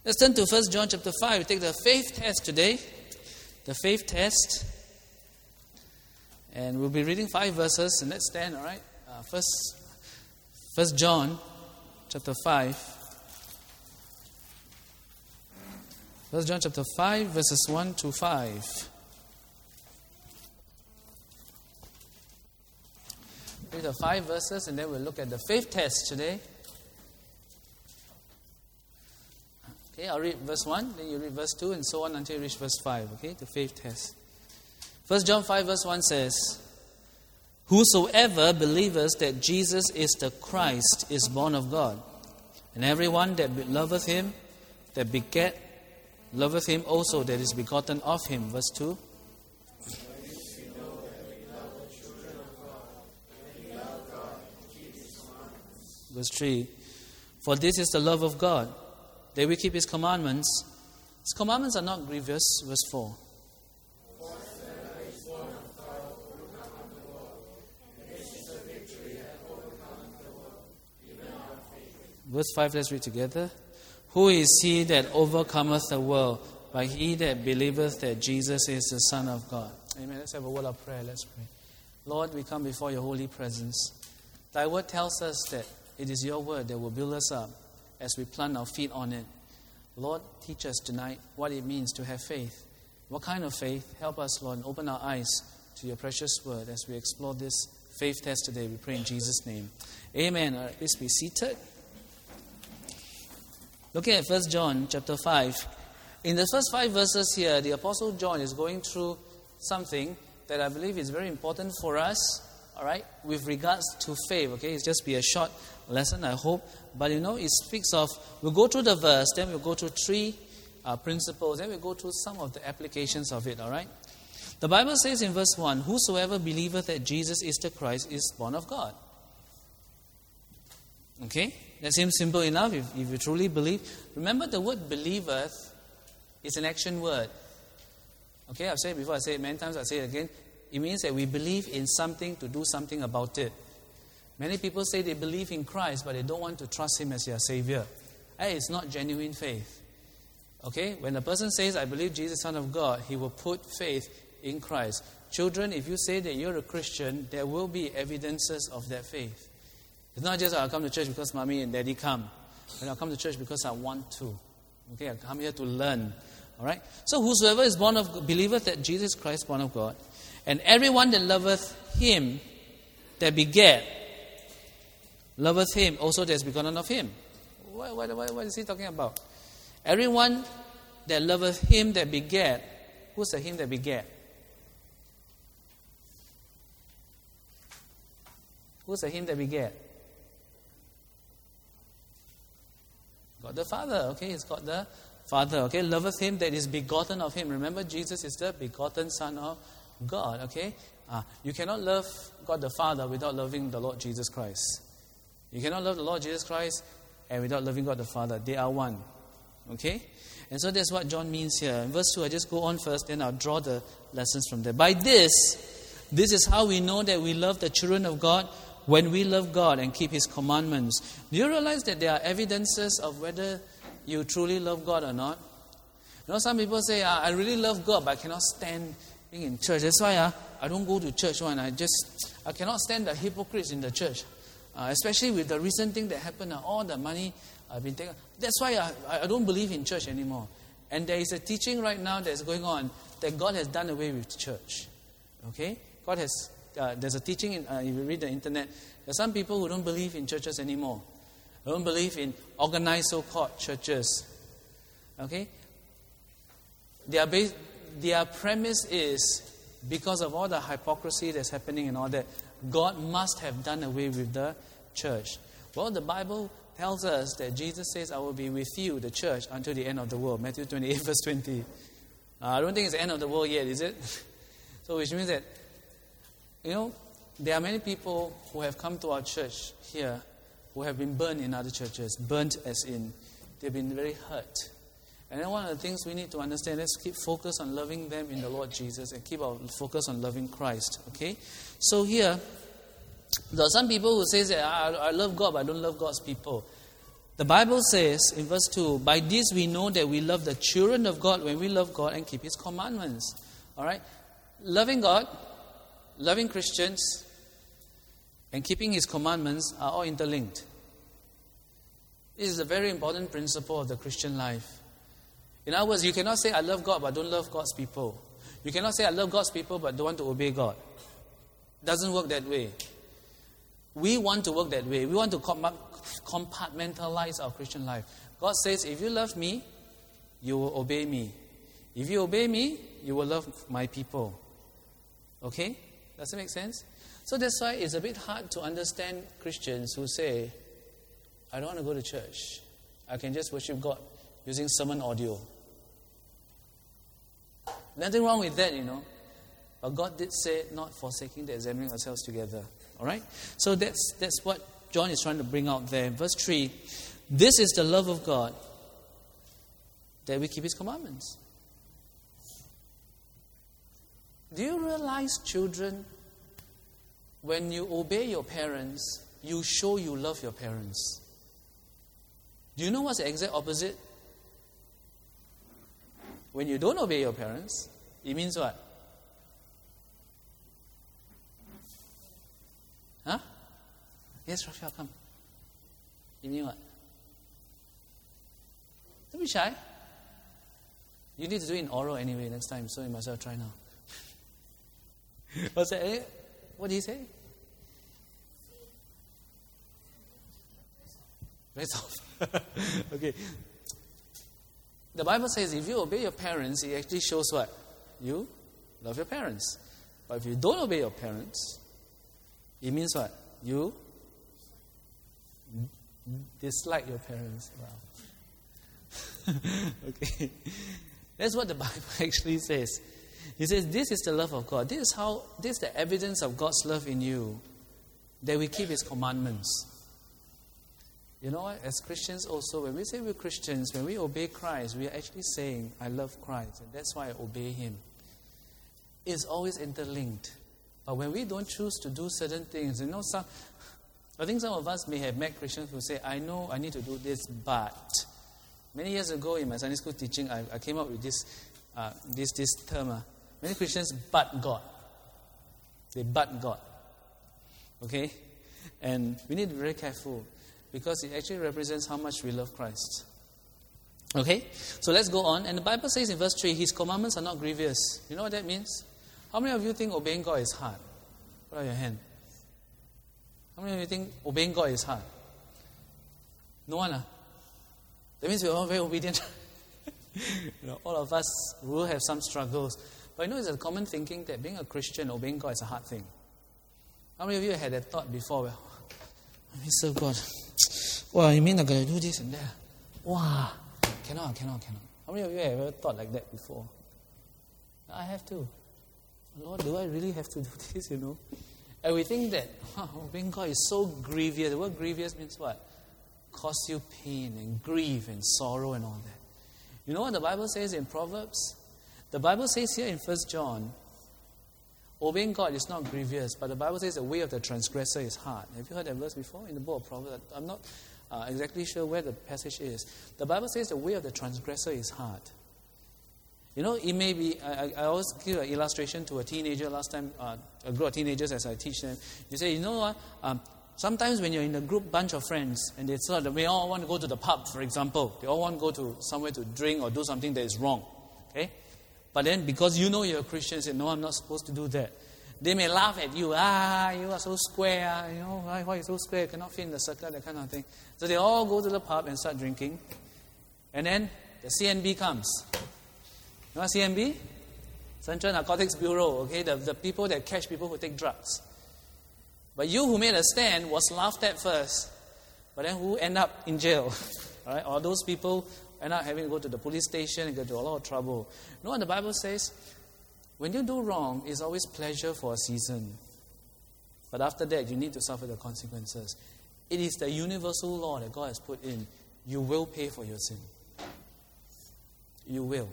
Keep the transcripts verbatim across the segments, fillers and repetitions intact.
Let's turn to First John chapter five. We take the faith test today. The faith test. And we'll be reading five verses. And let's stand, all right? Uh, first, First John chapter five. First John chapter five, verses one to five. Read the five verses and then we'll look at the faith test today. Okay, I'll read verse one, then you read verse two, and so on until you reach verse five, okay, the faith test. First John five verse one says, "Whosoever believeth that Jesus is the Christ is born of God. And everyone that loveth him, that beget, loveth him also that is begotten of him." Verse two. Verse three. "For this is the love of God, that we keep his commandments. His commandments are not grievous." Verse four. Verse five, let's read together. "Who is he that overcometh the world? But he that believeth that Jesus is the Son of God." Amen. Let's have a word of prayer. Let's pray. Lord, we come before your holy presence. Thy word tells us that it is your word that will build us up as we plant our feet on it. Lord, teach us tonight what it means to have faith. What kind of faith? Help us, Lord, and open our eyes to your precious word as we explore this faith test today. We pray in Jesus' name. Amen. All right, please be seated. Looking at First John chapter five. In the first five verses here, the Apostle John is going through something that I believe is very important for us, all right, with regards to faith, okay? It's just be a short lesson, I hope. But you know, it speaks of, we'll go through the verse, then we'll go through three uh, principles, then we'll go through some of the applications of it, all right? The Bible says in verse one, "Whosoever believeth that Jesus is the Christ is born of God." Okay? That seems simple enough if, if you truly believe. Remember, the word believeth is an action word. Okay, I've said it before, I say it many times, I'll say it again. It means that we believe in something to do something about it. Many people say they believe in Christ, but they don't want to trust him as their Savior. Hey, it's not genuine faith. Okay, when a person says, "I believe Jesus is the Son of God," he will put faith in Christ. Children, if you say that you're a Christian, there will be evidences of that faith. It's not just, "I'll come to church because mommy and daddy come." But I'll come to church because I want to. Okay, I come here to learn. All right? So whosoever is born of, believeth that Jesus Christ is born of God. And everyone that loveth him, that beget, loveth him also that is begotten of him. What, what, what, what is he talking about? Everyone that loveth him that beget. Who's the him that beget? Who's the him that beget? God the Father, okay, it's God the Father, okay, loveth him that is begotten of him. Remember, Jesus is the begotten Son of God, okay? Uh, you cannot love God the Father without loving the Lord Jesus Christ. You cannot love the Lord Jesus Christ and without loving God the Father. They are one, okay? And so that's what John means here. In verse two, I just go on first, then I'll draw the lessons from there. "By this, this is how we know that we love the children of God, when we love God and keep his commandments." Do you realize that there are evidences of whether you truly love God or not? You know, some people say, ah, "I really love God, but I cannot stand being in church. That's why uh, I don't go to church one. I just, I cannot stand the hypocrites in the church. Uh, especially with the recent thing that happened, uh, all the money I've been taken. That's why I, I don't believe in church anymore." And there is a teaching right now that's going on that God has done away with church. Okay? God has, uh, there's a teaching, in, uh, if you read the internet, there's some people who don't believe in churches anymore. They don't believe in organized so-called churches. Okay? Their, base, their premise is, because of all the hypocrisy that's happening and all that, God must have done away with the church. Well, the Bible tells us that Jesus says, "I will be with you, the church, until the end of the world." Matthew twenty-eight, verse twenty. Uh, I don't think it's the end of the world yet, is it? So which means that, you know, there are many people who have come to our church here who have been burned in other churches. Burnt as in, they've been very hurt. And then one of the things we need to understand, let's keep focus on loving them in the Lord Jesus and keep our focus on loving Christ. Okay? So here, there are some people who say that I, I love God, but I don't love God's people. The Bible says in verse two, by this we know that we love the children of God when we love God and keep His commandments. All right? Loving God, loving Christians, and keeping His commandments are all interlinked. This is a very important principle of the Christian life. In other words, you cannot say, I love God, but don't love God's people. You cannot say, I love God's people, but don't want to obey God. It doesn't work that way. We want to work that way. We want to compartmentalize our Christian life. God says, if you love me, you will obey me. If you obey me, you will love my people. Okay? Does it make sense? So that's why it's a bit hard to understand Christians who say, I don't want to go to church. I can just worship God using sermon audio. Nothing wrong with that, you know. But God did say, not forsaking the examining ourselves together. All right? So that's that's what John is trying to bring out there. Verse three, this is the love of God, that we keep His commandments. Do you realize, children, when you obey your parents, you show you love your parents? Do you know what's the exact opposite? When you don't obey your parents, it means what? Huh? Yes, Raphael, come. You mean what? Don't be shy. You need to do it in oral anyway next time, so you must well try now. What's that? Eh? What did he say? Rest off. Okay. The Bible says if you obey your parents, it actually shows what? You love your parents. But if you don't obey your parents, it means what? You dislike your parents. Wow. Okay. That's what the Bible actually says. He says, this is the love of God. This is how, this is the evidence of God's love in you, that we keep His commandments. You know what? As Christians also, when we say we're Christians, when we obey Christ, we are actually saying, I love Christ, and that's why I obey Him. It's always interlinked. But when we don't choose to do certain things, you know, some, I think some of us may have met Christians who say, I know I need to do this, but. Many years ago in my Sunday school teaching, I, I came up with this, uh, this, this term. Uh, many Christians but God. They but God. Okay? And we need to be very careful, because it actually represents how much we love Christ. Okay? So let's go on. And the Bible says in verse three, His commandments are not grievous. You know what that means? How many of you think obeying God is hard? Put out your hand. How many of you think obeying God is hard? No one? Uh? That means we're all very obedient. You know, all of us will have some struggles. But you know, it's a common thinking that being a Christian, obeying God is a hard thing. How many of you had that thought before? Well, I serve God. Well, you mean I'm going to do this and that? Wow. Cannot, cannot, cannot. How many of you have ever thought like that before? I have to. Lord, do I really have to do this, you know? And we think that huh, obeying God is so grievous. The word grievous means what? Cause you pain and grief and sorrow and all that. You know what the Bible says in Proverbs? The Bible says here in First John, obeying God is not grievous, but the Bible says the way of the transgressor is hard. Have you heard that verse before in the book of Proverbs? I'm not uh, exactly sure where the passage is. The Bible says the way of the transgressor is hard. You know, it may be, I, I always give an illustration to a teenager last time, uh, a group of teenagers as I teach them. You say, you know what, um, sometimes when you're in a group bunch of friends and they sort of, they all want to go to the pub, for example. They all want to go to somewhere to drink or do something that is wrong. Okay? But then because you know you're a Christian, you say, no, I'm not supposed to do that. They may laugh at you. Ah, you are so square. Ah, you know, why, why are you so square? You cannot fit in the circle, that kind of thing. So they all go to the pub and start drinking. And then the C N B comes. You know what C N B? Central Narcotics Bureau. Okay, the, the people that catch people who take drugs. But you who made a stand was laughed at first. But then who end up in jail? All right? Or those people end up having to go to the police station and get into a lot of trouble. You know what the Bible says? When you do wrong, it's always pleasure for a season. But after that, you need to suffer the consequences. It is the universal law that God has put in. You will pay for your sin. You will.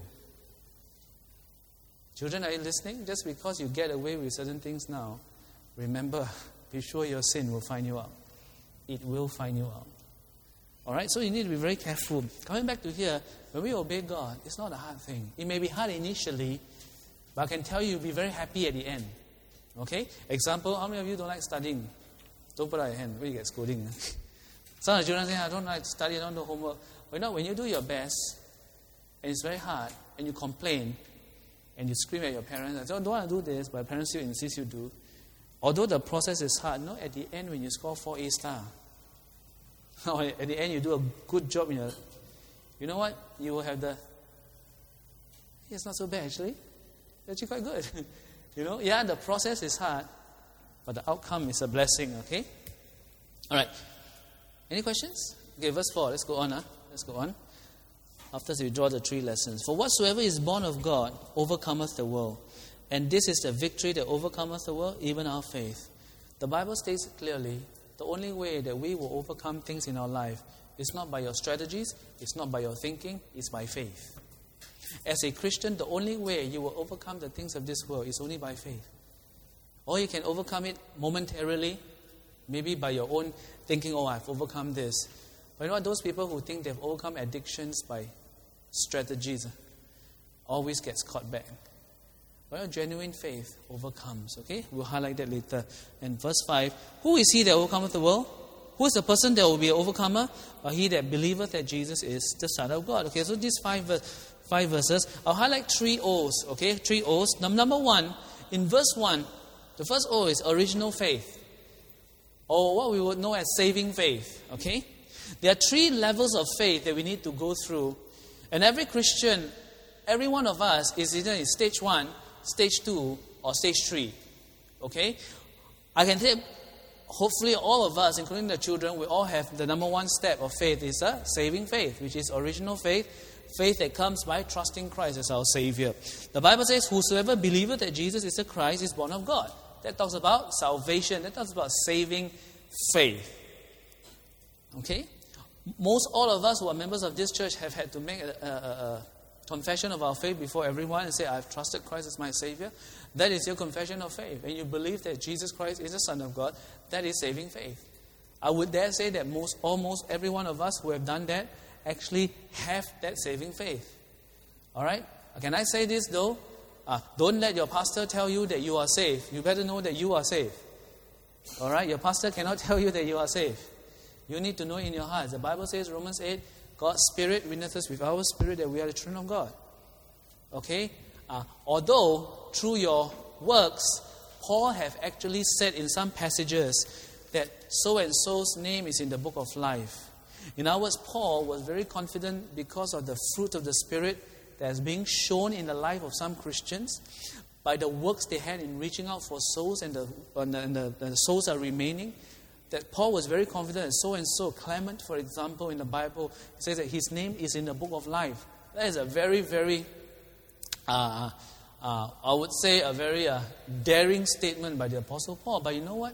Children, are you listening? Just because you get away with certain things now, remember, be sure your sin will find you out. It will find you out. All right, so you need to be very careful. Coming back to here, when we obey God, it's not a hard thing. It may be hard initially, but I can tell you, you'll be very happy at the end. Okay? Example, how many of you don't like studying? Don't put out your hand, when you get scolding. Some of the children say, I don't like to study, I don't do homework. But you know, when you do your best, and it's very hard, and you complain, and you scream at your parents, I don't want to do this, but parents still insist you do. Although the process is hard, no, at the end when you score four A star, or at the end you do a good job in your, you know what? You will have the, it's not so bad actually. It's actually quite good. You know, yeah, the process is hard, but the outcome is a blessing, okay? All right. Any questions? Okay, verse four. Let's go on. Huh? Let's go on. After we draw the three lessons. For whatsoever is born of God overcometh the world. And this is the victory that overcometh the world, even our faith. The Bible states clearly, the only way that we will overcome things in our life is not by your strategies, it's not by your thinking, it's by faith. As a Christian, the only way you will overcome the things of this world is only by faith. Or you can overcome it momentarily, maybe by your own thinking, oh, I've overcome this. But you know what? Those people who think they've overcome addictions by strategies always gets caught back. Well, genuine faith overcomes, okay? We'll highlight that later. And verse five, who is he that overcometh the world? Who is the person that will be an overcomer? Or he that believeth that Jesus is the Son of God. Okay, so these five, five verses, I'll highlight three O's, okay? Three O's. Number one, in verse one, the first O is original faith, or what we would know as saving faith, okay? There are three levels of faith that we need to go through. And every Christian, every one of us is either in stage one, stage two, or stage three. Okay? I can say, hopefully all of us, including the children, we all have the number one step of faith is a saving faith, which is original faith, faith that comes by trusting Christ as our Savior. The Bible says, whosoever believeth that Jesus is the Christ is born of God. That talks about salvation. That talks about saving faith. Okay? Most all of us who are members of this church have had to make a, a, a confession of our faith before everyone and say, I've trusted Christ as my Savior. That is your confession of faith. And you believe that Jesus Christ is the Son of God. That is saving faith. I would dare say that most, almost every one of us who have done that actually have that saving faith. All right? Can I say this though? Uh, don't let your pastor tell you that you are saved. You better know that you are saved. All right? Your pastor cannot tell you that you are saved. You need to know in your hearts. The Bible says, Romans eight, God's Spirit witnesses with our spirit that we are the children of God. Okay? Uh, although, through your works, Paul have actually said in some passages that so-and-so's name is in the book of life. In other words, Paul was very confident because of the fruit of the Spirit that is being shown in the life of some Christians by the works they had in reaching out for souls, and the, and the, and the, the souls are remaining. That Paul was very confident that so-and-so, Clement, for example, in the Bible, says that his name is in the book of life. That is a very, very, uh, uh, I would say, a very uh, daring statement by the Apostle Paul. But you know what?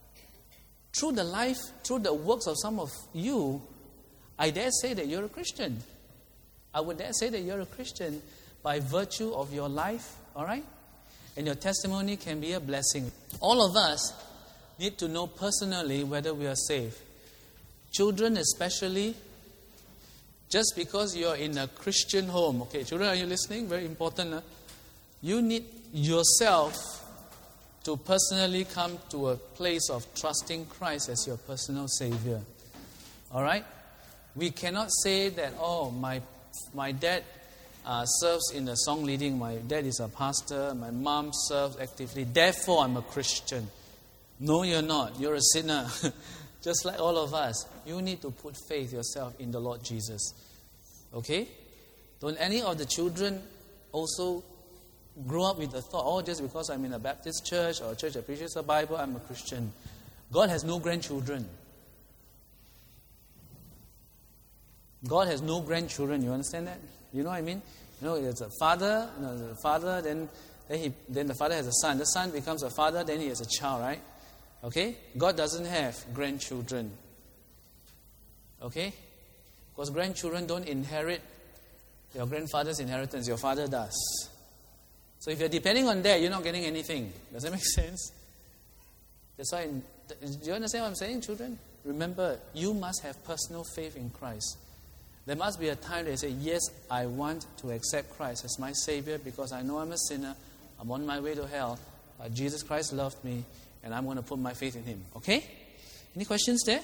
Through the life, through the works of some of you, I dare say that you're a Christian. I would dare say that you're a Christian by virtue of your life, all right? And your testimony can be a blessing. All of us need to know personally whether we are saved. Children especially, just because you're in a Christian home. Okay, children, are you listening? Very important. Huh? You need yourself to personally come to a place of trusting Christ as your personal Savior. All right? We cannot say that, oh, my my dad uh, serves in the song leading. My dad is a pastor. My mom serves actively. Therefore, I'm a Christian. No, you're not. You're a sinner. Just like all of us. You need to put faith yourself in the Lord Jesus. Okay? Don't any of the children also grow up with the thought, oh, just because I'm in a Baptist church or a church that preaches the Bible, I'm a Christian. God has no grandchildren. God has no grandchildren. You understand that? You know what I mean? You know, there's a father, you know, there's a father, then then he then the father has a son. The son becomes a father, then he has a child, right? Okay? God doesn't have grandchildren. Okay? Because grandchildren don't inherit your grandfather's inheritance. Your father does. So if you're depending on that, you're not getting anything. Does that make sense? That's why, in, do you understand what I'm saying, children? remember, you must have personal faith in Christ. There must be a time that you say, yes, I want to accept Christ as my Savior because I know I'm a sinner, I'm on my way to hell, but Jesus Christ loved me, and I'm going to put my faith in Him. Okay? Any questions there?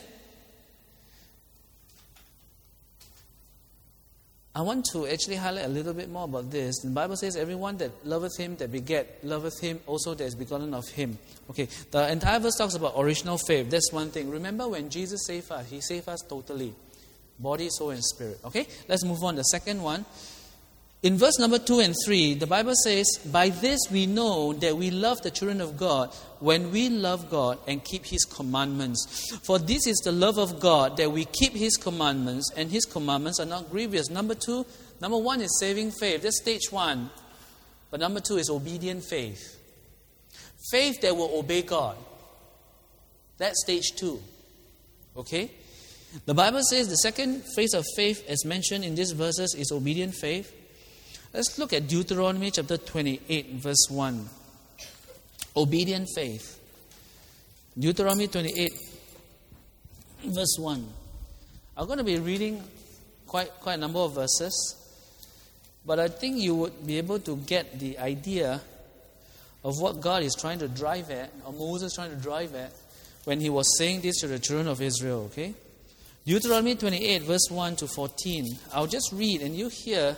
I want to actually highlight a little bit more about this. The Bible says, everyone that loveth Him, that beget, loveth Him also that is begotten of Him. Okay, the entire verse talks about original faith. That's one thing. Remember when Jesus saved us, He saved us totally. Body, soul, and spirit. Okay, let's move on. The second one. In verse number two and three, the Bible says, by this we know that we love the children of God when we love God and keep His commandments. For this is the love of God, that we keep His commandments, and His commandments are not grievous. Number two, number one is saving faith. That's stage one. But number two is obedient faith. Faith that will obey God. That's stage two. Okay? The Bible says the second phase of faith as mentioned in these verses is obedient faith. Let's look at Deuteronomy chapter twenty-eight, verse one. Obedient faith. Deuteronomy twenty-eight, verse one. I'm going to be reading quite, quite a number of verses, but I think you would be able to get the idea of what God is trying to drive at, or Moses trying to drive at, when he was saying this to the children of Israel, okay? Deuteronomy twenty-eight, verse one to fourteen. I'll just read, and you hear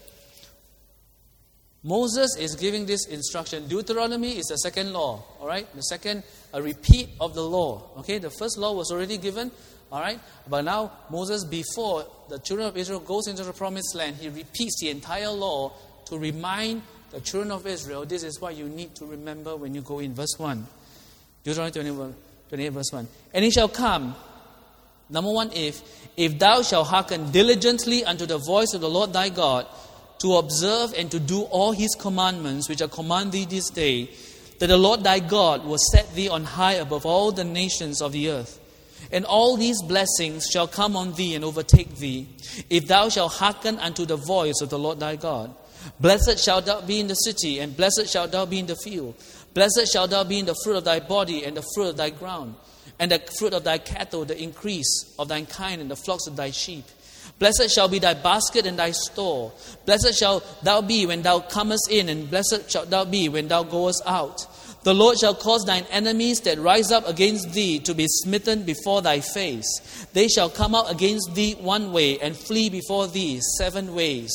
Moses is giving this instruction. Deuteronomy is the second law, all right? The second, a repeat of the law, okay? The first law was already given, all right? But now Moses, before the children of Israel goes into the promised land, he repeats the entire law to remind the children of Israel, this is what you need to remember when you go in. Verse one. Deuteronomy twenty-eight, verse one. And it shall come, number one, if, if thou shalt hearken diligently unto the voice of the Lord thy God, to observe and to do all His commandments, which I command thee this day, that the Lord thy God will set thee on high above all the nations of the earth. And all these blessings shall come on thee and overtake thee, if thou shalt hearken unto the voice of the Lord thy God. Blessed shalt thou be in the city, and blessed shalt thou be in the field. Blessed shalt thou be in the fruit of thy body, and the fruit of thy ground, and the fruit of thy cattle, the increase of thine kind, and the flocks of thy sheep. Blessed shall be thy basket and thy store. Blessed shalt thou be when thou comest in, and blessed shalt thou be when thou goest out. The Lord shall cause thine enemies that rise up against thee to be smitten before thy face. They shall come out against thee one way, and flee before thee seven ways.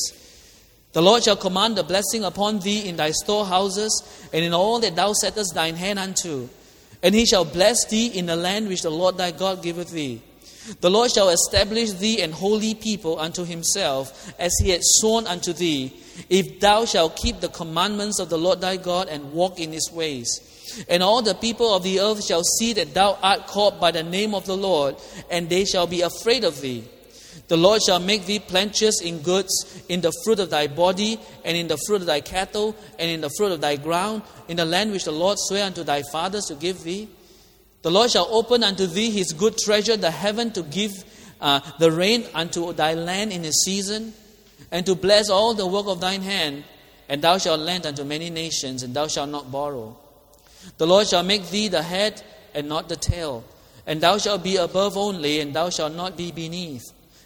The Lord shall command the blessing upon thee in thy storehouses, and in all that thou settest thine hand unto. And He shall bless thee in the land which the Lord thy God giveth thee. The Lord shall establish thee an holy people unto Himself, as He had sworn unto thee, if thou shalt keep the commandments of the Lord thy God and walk in His ways. And all the people of the earth shall see that thou art called by the name of the Lord, and they shall be afraid of thee. The Lord shall make thee plenteous in goods, in the fruit of thy body, and in the fruit of thy cattle, and in the fruit of thy ground, in the land which the Lord sware unto thy fathers to give thee. The Lord shall open unto thee His good treasure, the heaven, to give uh, the rain unto thy land in His season, and to bless all the work of thine hand. And thou shalt lend unto many nations, and thou shalt not borrow. The Lord shall make thee the head and not the tail, and thou shalt be above only, and thou shalt not be beneath.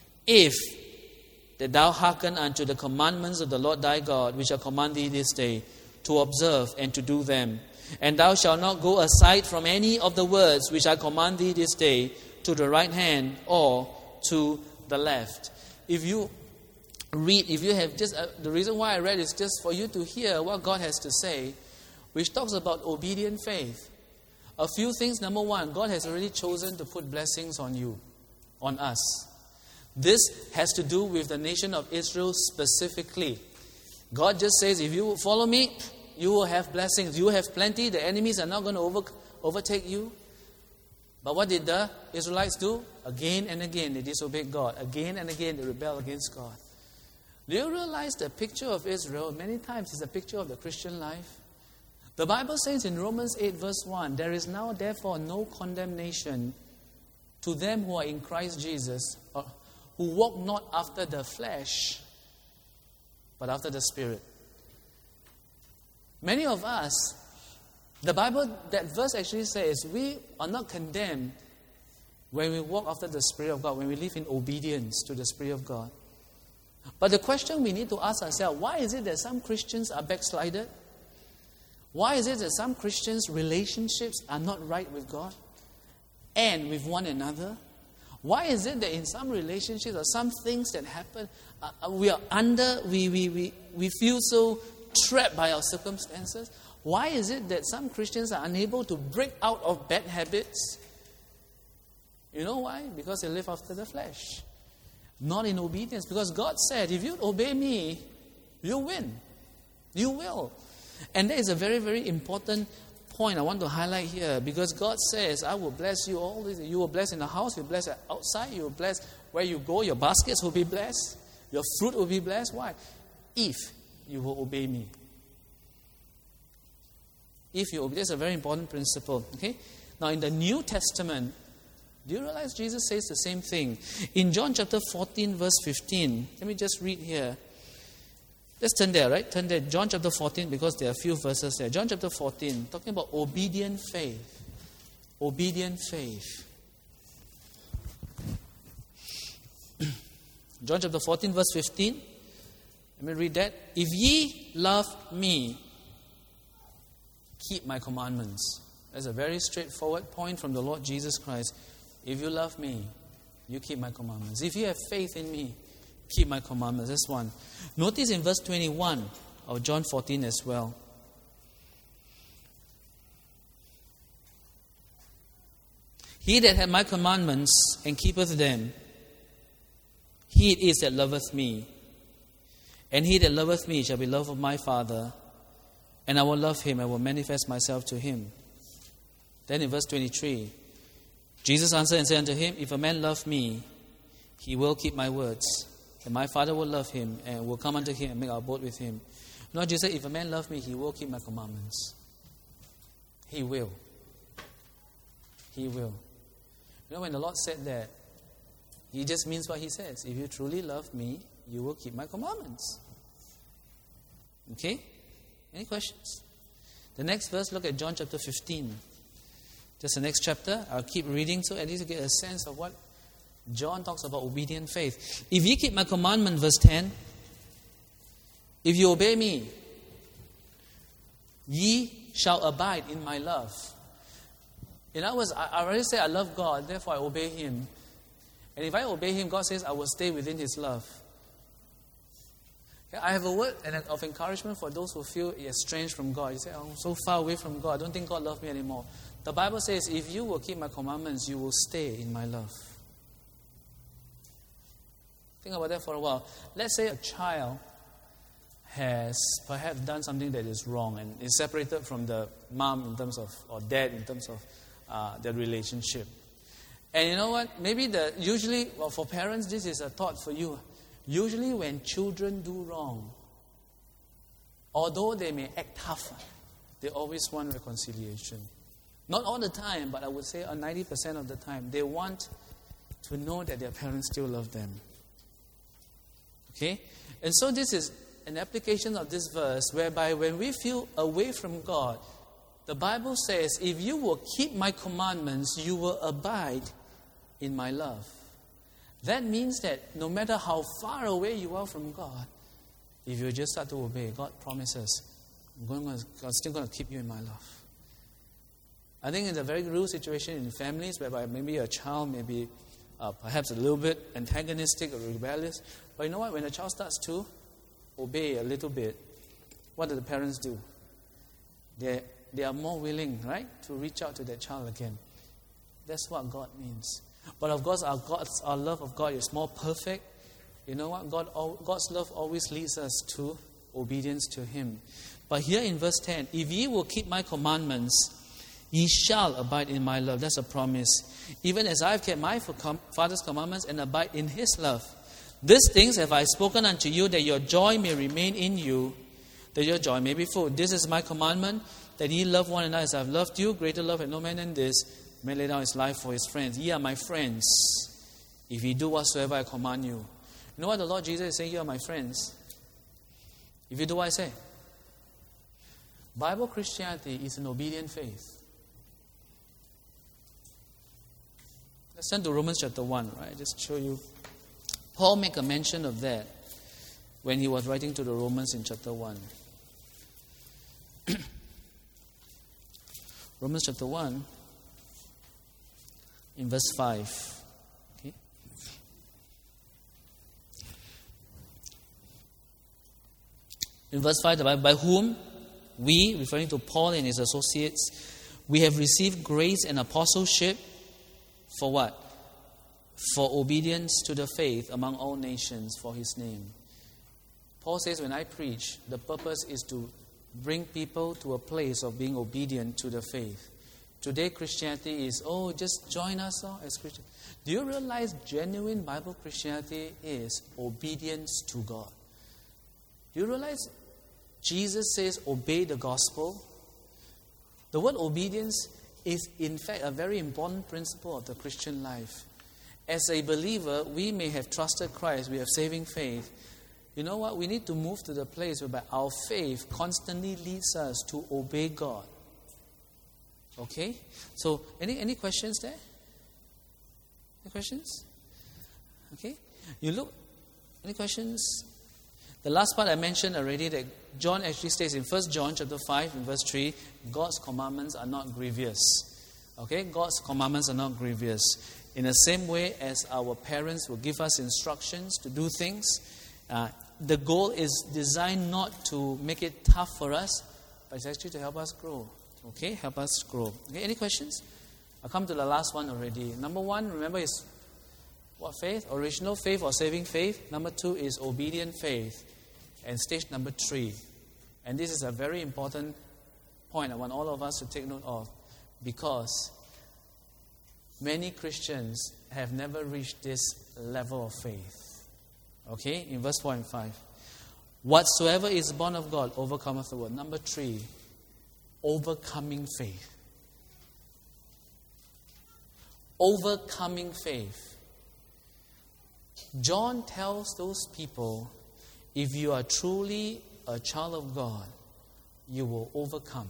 If that thou hearken unto the commandments of the Lord thy God, which I command thee this day, to observe and to do them. And thou shalt not go aside from any of the words which I command thee this day, to the right hand or to the left. If you read, if you have just, uh, the reason why I read is just for you to hear what God has to say, which talks about obedient faith. A few things. Number one, God has already chosen to put blessings on you, on us. This has to do with the nation of Israel specifically. God just says, if you follow me, you will have blessings. You have plenty. The enemies are not going to over, overtake you. But what did the Israelites do? Again and again, they disobeyed God. Again and again, they rebelled against God. Do you realize the picture of Israel many times is a picture of the Christian life? The Bible says in Romans eight, verse one, there is now therefore no condemnation to them who are in Christ Jesus, or who walk not after the flesh, but after the Spirit. Many of us, the Bible, that verse actually says, we are not condemned when we walk after the Spirit of God, when we live in obedience to the Spirit of God. But the question we need to ask ourselves, why is it that some Christians are backslided? Why is it that some Christians' relationships are not right with God and with one another? Why is it that in some relationships or some things that happen, uh, we are under, we, we, we, we feel so trapped by our circumstances? Why is it that some Christians are unable to break out of bad habits? You know why? Because they live after the flesh. Not in obedience. Because God said, if you obey me, you win. You will. And that is a very, very important point I want to highlight here. Because God says, I will bless you all. You will bless in the house, you will bless outside, you will bless where you go. Your baskets will be blessed. Your fruit will be blessed. Why? If you will obey me. If you obey. That's a very important principle. Okay? Now in the New Testament, do you realize Jesus says the same thing? In John chapter fourteen, verse fifteen. Let me just read here. Let's turn there, right? Turn there. John chapter fourteen, because there are a few verses there. John chapter fourteen, talking about obedient faith. Obedient faith. John chapter fourteen, verse fifteen. Let me read that. If ye love me, keep my commandments. That's a very straightforward point from the Lord Jesus Christ. If you love me, you keep my commandments. If you have faith in me, keep my commandments. That's one. Notice in verse twenty-one of John fourteen as well. He that hath my commandments and keepeth them, he it is that loveth me. And he that loveth me shall be loved of my Father, and I will love him, and will manifest myself to him. Then in verse twenty-three, Jesus answered and said unto him, if a man love me, he will keep my words, and my Father will love him, and will come unto him and make our abode with him. No, Jesus said, if a man love me, he will keep my commandments. He will. He will. You know, when the Lord said that, he just means what he says. If you truly love me, you will keep my commandments. Okay? Any questions? The next verse, look at John chapter fifteen. Just the next chapter. I'll keep reading so at least you get a sense of what John talks about obedient faith. If ye keep my commandment, verse ten, if you obey me, ye shall abide in my love. In other words, I already say I love God, therefore I obey him. And if I obey him, God says I will stay within his love. Okay, I have a word of encouragement for those who feel estranged from God. You say, oh, I'm so far away from God. I don't think God loves me anymore. The Bible says, if you will keep my commandments, you will stay in my love. Think about that for a while. Let's say a child has perhaps done something that is wrong and is separated from the mom in terms of, or dad in terms of uh, their relationship. And you know what? Maybe the usually, well, for parents, this is a thought for you. Usually when children do wrong, although they may act tough, they always want reconciliation. Not all the time, but I would say ninety percent of the time. They want to know that their parents still love them. Okay? And so this is an application of this verse whereby when we feel away from God, the Bible says, if you will keep my commandments, you will abide in my love. That means that no matter how far away you are from God, if you just start to obey, God promises, I'm going to, God's still going to keep you in my love. I think it's a very real situation in families whereby maybe a child may be uh, perhaps a little bit antagonistic or rebellious. But you know what? When a child starts to obey a little bit, what do the parents do? They they are more willing, right, to reach out to their child again. That's what God means. But of course, our God's, our love of God is more perfect. You know what? God, God's love always leads us to obedience to Him. But here in verse ten, if ye will keep my commandments, ye shall abide in my love. That's a promise. Even as I have kept my Father's commandments and abide in His love. These things have I spoken unto you, that your joy may remain in you, that your joy may be full. This is my commandment, that ye love one another as I have loved you. Greater love hath no man than this, may lay down his life for his friends. Ye are my friends, if ye do whatsoever I command you. You know what the Lord Jesus is saying? You are my friends, if you do what I say. Bible Christianity is an obedient faith. Let's turn to Romans chapter one, right? Just show you. Paul make a mention of that when he was writing to the Romans in chapter one. Romans chapter one, in verse five. Okay. In verse five, the Bible, by whom we, referring to Paul and his associates, we have received grace and apostleship for what? For obedience to the faith among all nations for his name. Paul says, when I preach, the purpose is to bring people to a place of being obedient to the faith. Today, Christianity is, oh, just join us oh, as Christians. Do you realize genuine Bible Christianity is obedience to God? Do you realize Jesus says, obey the gospel? The word obedience is, in fact, a very important principle of the Christian life. As a believer, we may have trusted Christ, we have saving faith. You know what? We need to move to the place whereby our faith constantly leads us to obey God. Okay? So, any any questions there? Any questions? Okay? You look, any questions? The last part I mentioned already, that John actually states in First John chapter five, in verse three, God's commandments are not grievous. Okay? God's commandments are not grievous. In the same way as our parents will give us instructions to do things, uh, the goal is designed not to make it tough for us, but it's actually to help us grow. Okay, help us grow. Okay, any questions? I'll come to the last one already. Number one, remember, is what faith? Original faith or saving faith. Number two is obedient faith. And stage number three. And this is a very important point I want all of us to take note of, because many Christians have never reached this level of faith. Okay, in verse four and five. Whatsoever is born of God overcometh the world. Number three, overcoming faith. Overcoming faith. John tells those people, if you are truly a child of God, you will overcome.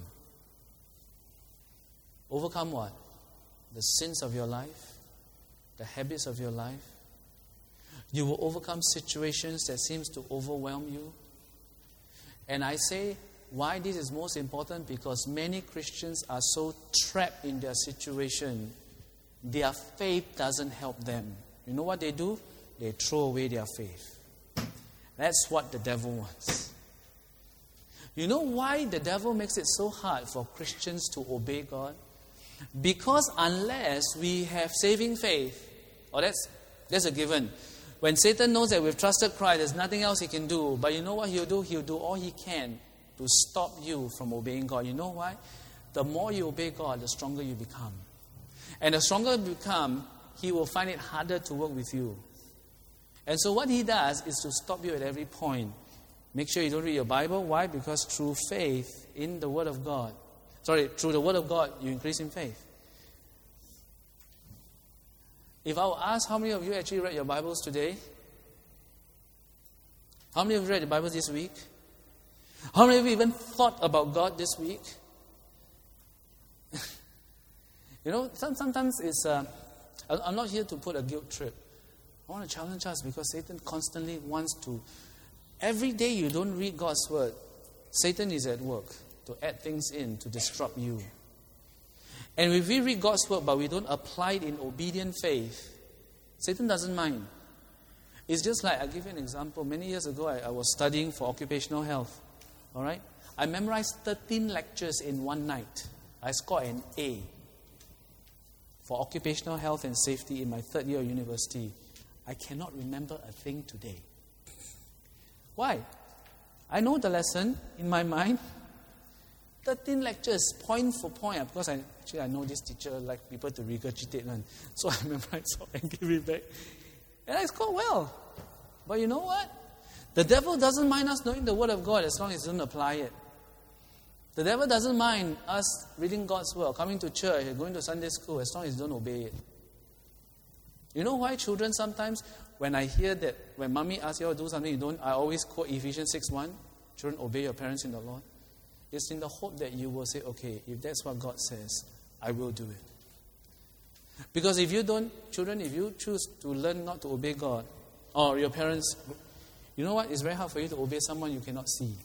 Overcome what? The sins of your life, the habits of your life. You will overcome situations that seems to overwhelm you. And I say, why this is most important? Because many Christians are so trapped in their situation, their faith doesn't help them. You know what they do? They throw away their faith. That's what the devil wants. You know why the devil makes it so hard for Christians to obey God? Because unless we have saving faith, or that's, that's a given. When Satan knows that we've trusted Christ, there's nothing else he can do. But you know what he'll do? He'll do all he can to stop you from obeying God. You know why? The more you obey God, the stronger you become. And the stronger you become, he will find it harder to work with you. And so what he does is to stop you at every point. Make sure you don't read your Bible. Why? Because through faith in the Word of God, sorry, through the Word of God, you increase in faith. If I were ask how many of you actually read your Bibles today? How many of you read the Bible this week? How many of you even thought about God this week? You know, some, sometimes it's, uh, I'm not here to put a guilt trip. I want to challenge us because Satan constantly wants to, every day you don't read God's Word, Satan is at work to add things in to disrupt you. And if we read God's Word but we don't apply it in obedient faith, Satan doesn't mind. It's just like, I'll give you an example. Many years ago, I, I was studying for occupational health. All right? I memorized thirteen lectures in one night. I scored an A for occupational health and safety in my third year of university. I cannot remember a thing today. Why? I know the lesson in my mind. thirteen lectures, point for point. Because I actually I know this teacher like people to regurgitate one. So I memorized all and give it back. And I scored well. But you know what? The devil doesn't mind us knowing the Word of God as long as he doesn't apply it. The devil doesn't mind us reading God's Word, coming to church, going to Sunday school, as long as you don't obey it. You know why children sometimes, when I hear that, when mommy asks you to do something you don't, I always quote Ephesians six one, children, obey your parents in the Lord. It's in the hope that you will say, okay, if that's what God says, I will do it. Because if you don't, children, if you choose to learn not to obey God, or your parents, you know what? It's very hard for you to obey someone you cannot see.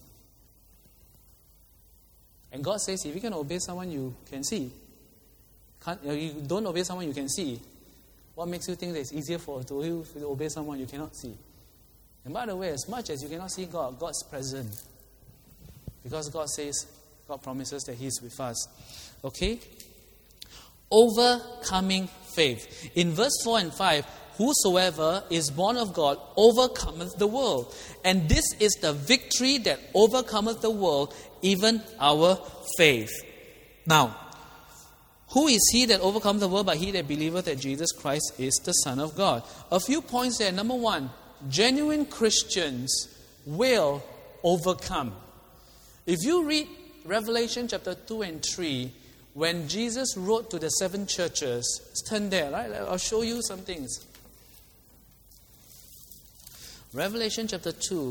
And God says, if you can obey someone you can see, can't, you don't obey someone you can see, what makes you think that it's easier for to you to obey someone you cannot see? And by the way, as much as you cannot see God, God's present. Because God says, God promises that He's with us. Okay? Overcoming faith. In verse four and five, whosoever is born of God overcometh the world. And this is the victory that overcometh the world, even our faith. Now, who is he that overcometh the world but he that believeth that Jesus Christ is the Son of God? A few points there. Number one, genuine Christians will overcome. If you read Revelation chapter two and three, when Jesus wrote to the seven churches, turn there, right? I'll show you some things. Revelation chapter two.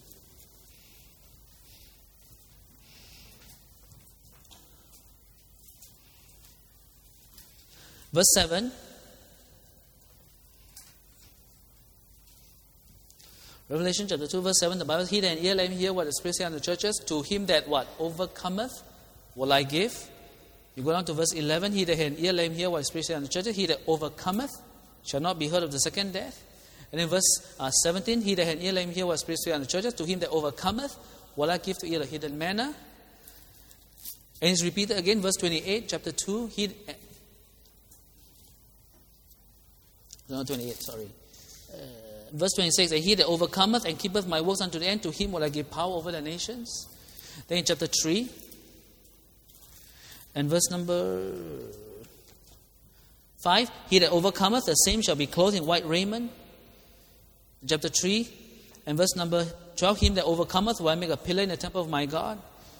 Verse seven. Revelation chapter two, verse seven, the Bible says, he that an ear, let him hear what the Spirit says unto the churches. To him that what? Overcometh will I give. You go down to verse eleven, he that had an ear, let him hear what the Spirit says unto the churches. He that overcometh shall not be heard of the second death. And in verse uh, seventeen, he that had an ear, let him hear what the Spirit says unto the churches. To him that overcometh will I give to eat a hidden manna. And it's repeated again, verse twenty-eight, chapter two. He, no, twenty-eight, sorry. Uh, verse twenty-six, and he that overcometh and keepeth my works unto the end, to him will I give power over the nations. Then in chapter three, and verse number five, he that overcometh, the same shall be clothed in white raiment. Chapter three, and verse number twelve, him that overcometh will I make a pillar in the temple of my God.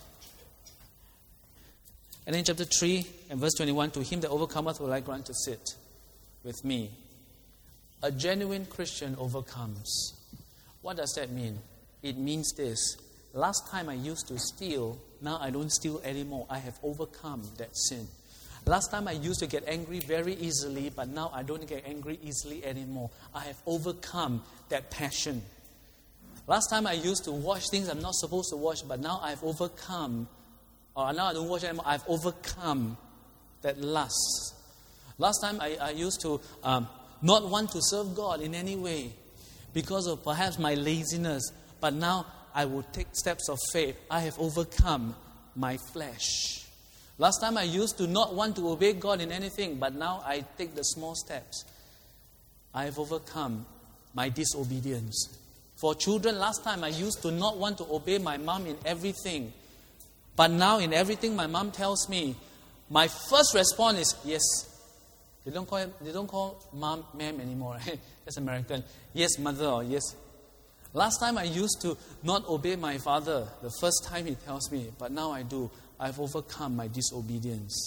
And then chapter three, and verse twenty-one, to him that overcometh will I grant to sit with me. A genuine Christian overcomes. What does that mean? It means this. Last time I used to steal, now I don't steal anymore. I have overcome that sin. Last time I used to get angry very easily, but now I don't get angry easily anymore. I have overcome that passion. Last time I used to watch things I'm not supposed to watch, but now I've overcome, or now I don't watch anymore, I've overcome that lust. Last time I, I used to um, not want to serve God in any way because of perhaps my laziness, but now I will take steps of faith. I have overcome my flesh. Last time I used to not want to obey God in anything, but now I take the small steps. I have overcome my disobedience. For children, last time I used to not want to obey my mom in everything, but now in everything my mom tells me, my first response is yes. They don't call they don't call mom ma'am anymore, right? That's American. Yes, mother, or yes. Last time I used to not obey my father, the first time he tells me, but now I do. I've overcome my disobedience.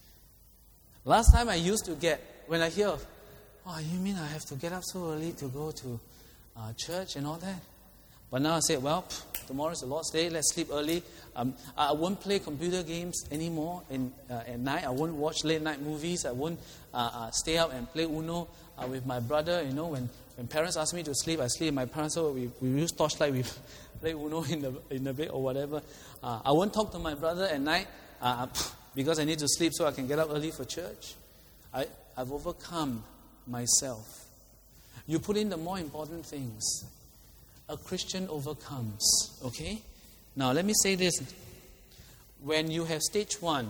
Last time I used to get, when I hear, oh, you mean I have to get up so early to go to uh, church and all that? But now I say, well, pff, tomorrow's the Lord's Day, let's sleep early. Um, I won't play computer games anymore in, uh, at night. I won't watch late night movies. I won't uh, uh, stay up and play Uno uh, with my brother. You know, when, when parents ask me to sleep, I sleep with my parents. So we, we use torchlight, we play Uno in the, in the bed or whatever. Uh, I won't talk to my brother at night uh, because I need to sleep so I can get up early for church. I, I've overcome myself. You put in the more important things. A Christian overcomes. Okay? Now, let me say this. When you have stage one,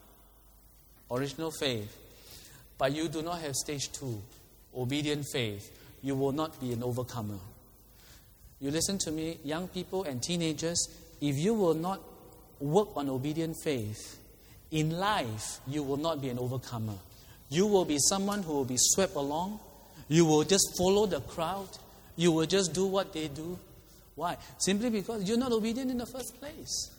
original faith, but you do not have stage two, obedient faith, you will not be an overcomer. You listen to me, young people and teenagers, if you will not work on obedient faith, in life, you will not be an overcomer. You will be someone who will be swept along. You will just follow the crowd. You will just do what they do. Why? Simply because you're not obedient in the first place.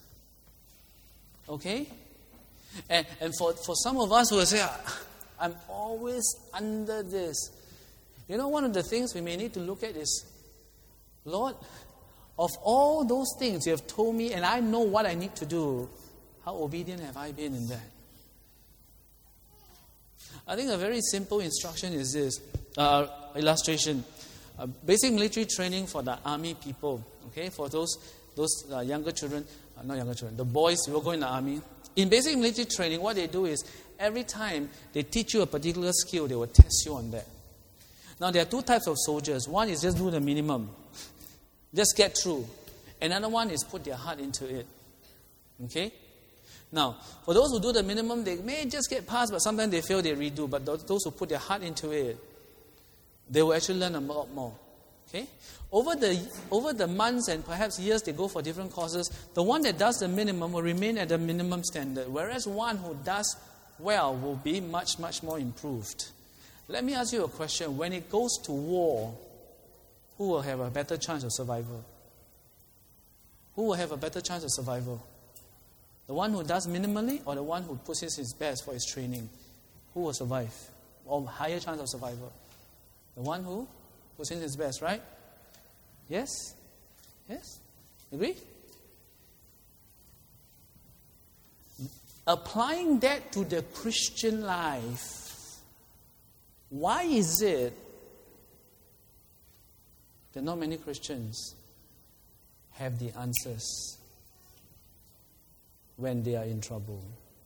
Okay? And, and for, for some of us who will say, I'm always under this. You know, one of the things we may need to look at is, Lord, of all those things you have told me and I know what I need to do, how obedient have I been in that? I think a very simple instruction is this, uh, illustration. Uh, basic military training for the army people, okay, for those those uh, younger children, uh, not younger children, the boys who will go in the army. In basic military training, what they do is, every time they teach you a particular skill, they will test you on that. Now, there are two types of soldiers. One is just do the minimum, just get through. Another one is put their heart into it, okay? Now, for those who do the minimum, they may just get past, but sometimes they fail, they redo. But those who put their heart into it, they will actually learn a lot more. Okay? Over the over the months and perhaps years, they go for different courses. The one that does the minimum will remain at the minimum standard, whereas one who does well will be much, much more improved. Let me ask you a question. When it goes to war, who will have a better chance of survival? Who will have a better chance of survival? The one who does minimally or the one who puts his best for his training? Who will survive? Or higher chance of survival? The one who puts in his best, right? Yes? Yes? Agree? Applying that to the Christian life, why is it that not many Christians have the answers when they are in trouble?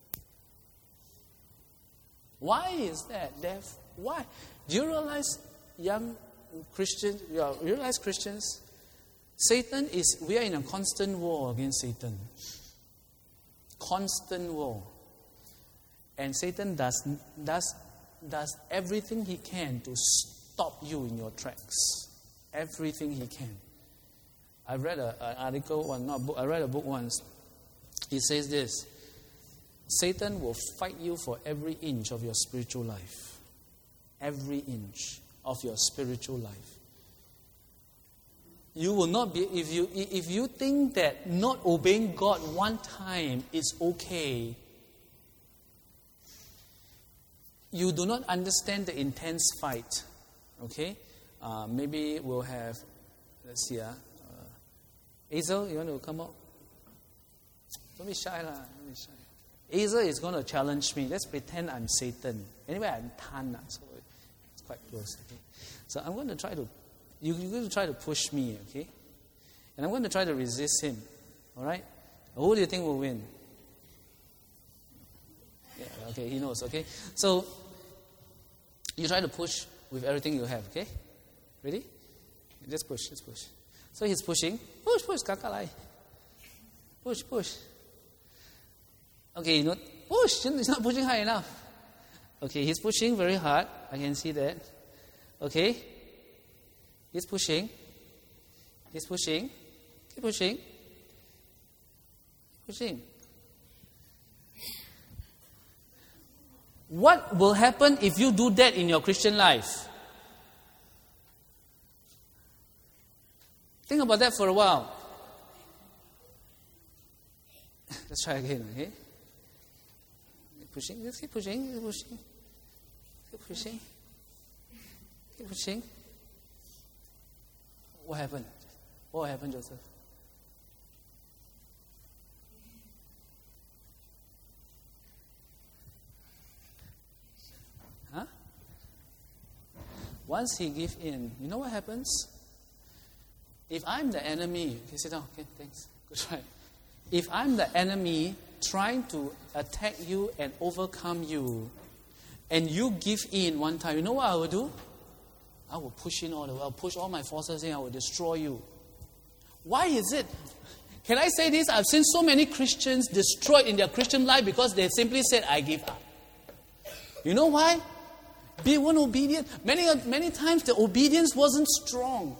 Why is that? Deaf? Why? Do you realize, young Christians, you realize Christians, Satan is, we are in a constant war against Satan. Constant war. And Satan does, does, does everything he can to stop you in your tracks. Everything he can. I read a, an article, well, not a book, I read a book once. It says this: Satan will fight you for every inch of your spiritual life. Every inch of your spiritual life. You will not be, if you if you think that not obeying God one time is okay, you do not understand the intense fight. Okay? Uh, maybe we'll have, let's see, uh, uh, Hazel, you want to come up? Don't be shy, lah. Don't be shy. Hazel is going to challenge me. Let's pretend I'm Satan. Anyway, I'm Tan, so it's quite close. Okay? So I'm going to try to, you, you're going to try to push me, okay? And I'm going to try to resist him. All right? Who do you think will win? Yeah, okay, he knows, okay? So, you try to push with everything you have, okay? Ready? Just push, just push. So he's pushing. Push, push, kakak lai. Push, push. Okay, you know, push. He's not pushing high enough. Okay, he's pushing very hard. I can see that. Okay. He's pushing. He's pushing. Keep pushing. Pushing. What will happen if you do that in your Christian life? Think about that for a while. Let's try again, okay? Keep pushing, just keep pushing, keep pushing. Keep pushing. Keep pushing. What happened? What happened, Joseph? Huh? Once he gave in, you know what happens? If I'm the enemy, okay, sit down, okay, thanks, good try. If I'm the enemy trying to attack you and overcome you, and you give in one time, you know what I will do? I will push in all the way. I'll push all my forces in. I will destroy you. Why is it? Can I say this? I've seen so many Christians destroyed in their Christian life because they simply said, I give up. You know why? Be one obedient. Many, many times the obedience wasn't strong.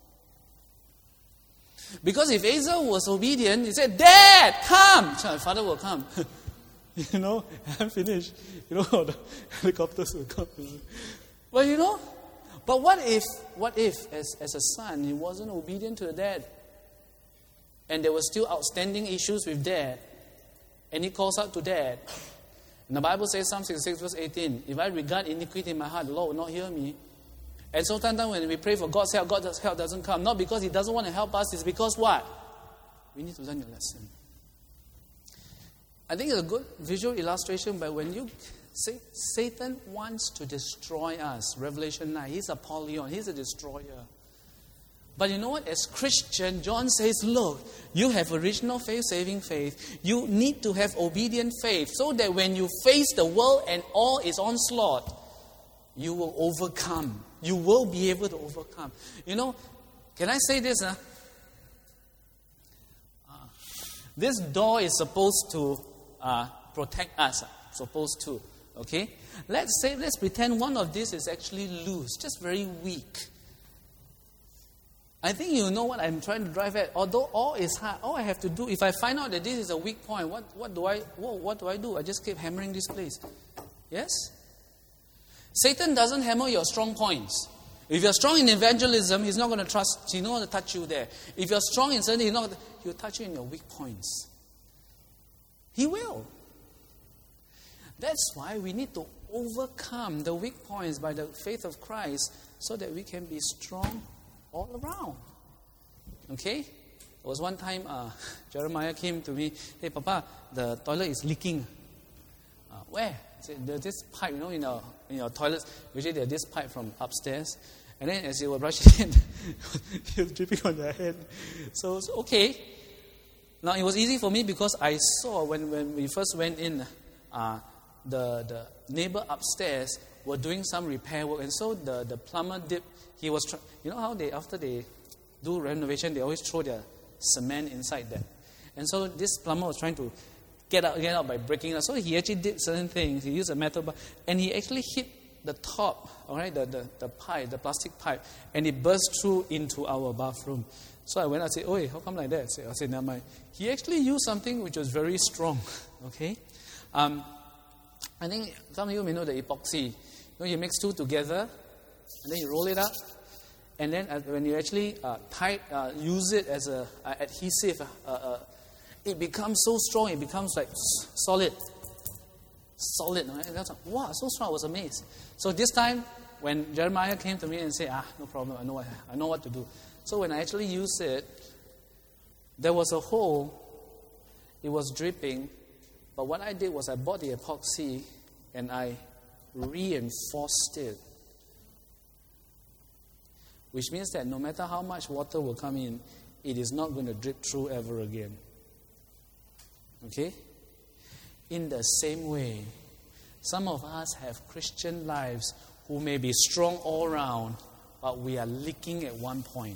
Because if Hazel was obedient, he said, Dad, come! So my father will come. You know, I'm finished. You know, the helicopters will come. But you know, but what if, what if, as, as a son, he wasn't obedient to the dad? And there were still outstanding issues with dad. And he calls out to dad. And the Bible says, Psalm sixty-six verse eighteen, if I regard iniquity in my heart, the Lord will not hear me. And so sometimes when we pray for God's help, God's help doesn't come. Not because He doesn't want to help us, it's because what? We need to learn your lesson. I think it's a good visual illustration, but when you say Satan wants to destroy us, Revelation nine, he's Apollyon, he's a destroyer. But you know what? As Christian, John says, look, you have original faith, saving faith. You need to have obedient faith so that when you face the world and all its onslaught, you will overcome. You will be able to overcome. You know, can I say this? Huh? Uh, this door is supposed to uh, protect us. Supposed to. Okay? Let's say, let's pretend one of these is actually loose, just very weak. I think you know what I'm trying to drive at. Although all is hard, all I have to do, if I find out that this is a weak point, what, what do I what, what do I do? I just keep hammering this place. Yes? Satan doesn't hammer your strong points. If you're strong in evangelism, he's not going to trust, he's not going to touch you there. If you're strong in something, he's not going to, he'll touch you in your weak points. He will. That's why we need to overcome the weak points by the faith of Christ so that we can be strong all around. Okay? There was one time uh, Jeremiah came to me, hey Papa, the toilet is leaking. Uh, where? I said, there's this pipe, you know, in our, in your toilets, usually there's this pipe from upstairs. And then as you were brushing it, it was dripping on their head. So, it's okay. Now it was easy for me because I saw when, when we first went in, uh, the, the neighbor upstairs were doing some repair work. And so the, the plumber did, he was, try, you know how they, after they do renovation, they always throw their cement inside there. And so this plumber was trying to get out, get out by breaking it. So he actually did certain things. He used a metal bar, and he actually hit the top, all right, the, the, the pipe, the plastic pipe, and it burst through into our bathroom. So I went out and said, "Oi, how come like that?" I said, "Never mind." He actually used something which was very strong, okay? Um, I think some of you may know the epoxy. You know, you mix two together, and then you roll it up, and then uh, when you actually uh, tight, uh, use it as a uh, adhesive, uh, uh, it becomes so strong, it becomes like solid. Solid. Right? And I was like, wow, so strong. I was amazed. So this time, when Jeremiah came to me and said, ah, no problem, I know what, I know what to do. So when I actually used it, there was a hole, it was dripping, but what I did was I bought the epoxy and I reinforced it. Which means that no matter how much water will come in, it is not going to drip through ever again. Okay? In the same way, some of us have Christian lives who may be strong all around, but we are leaking at one point.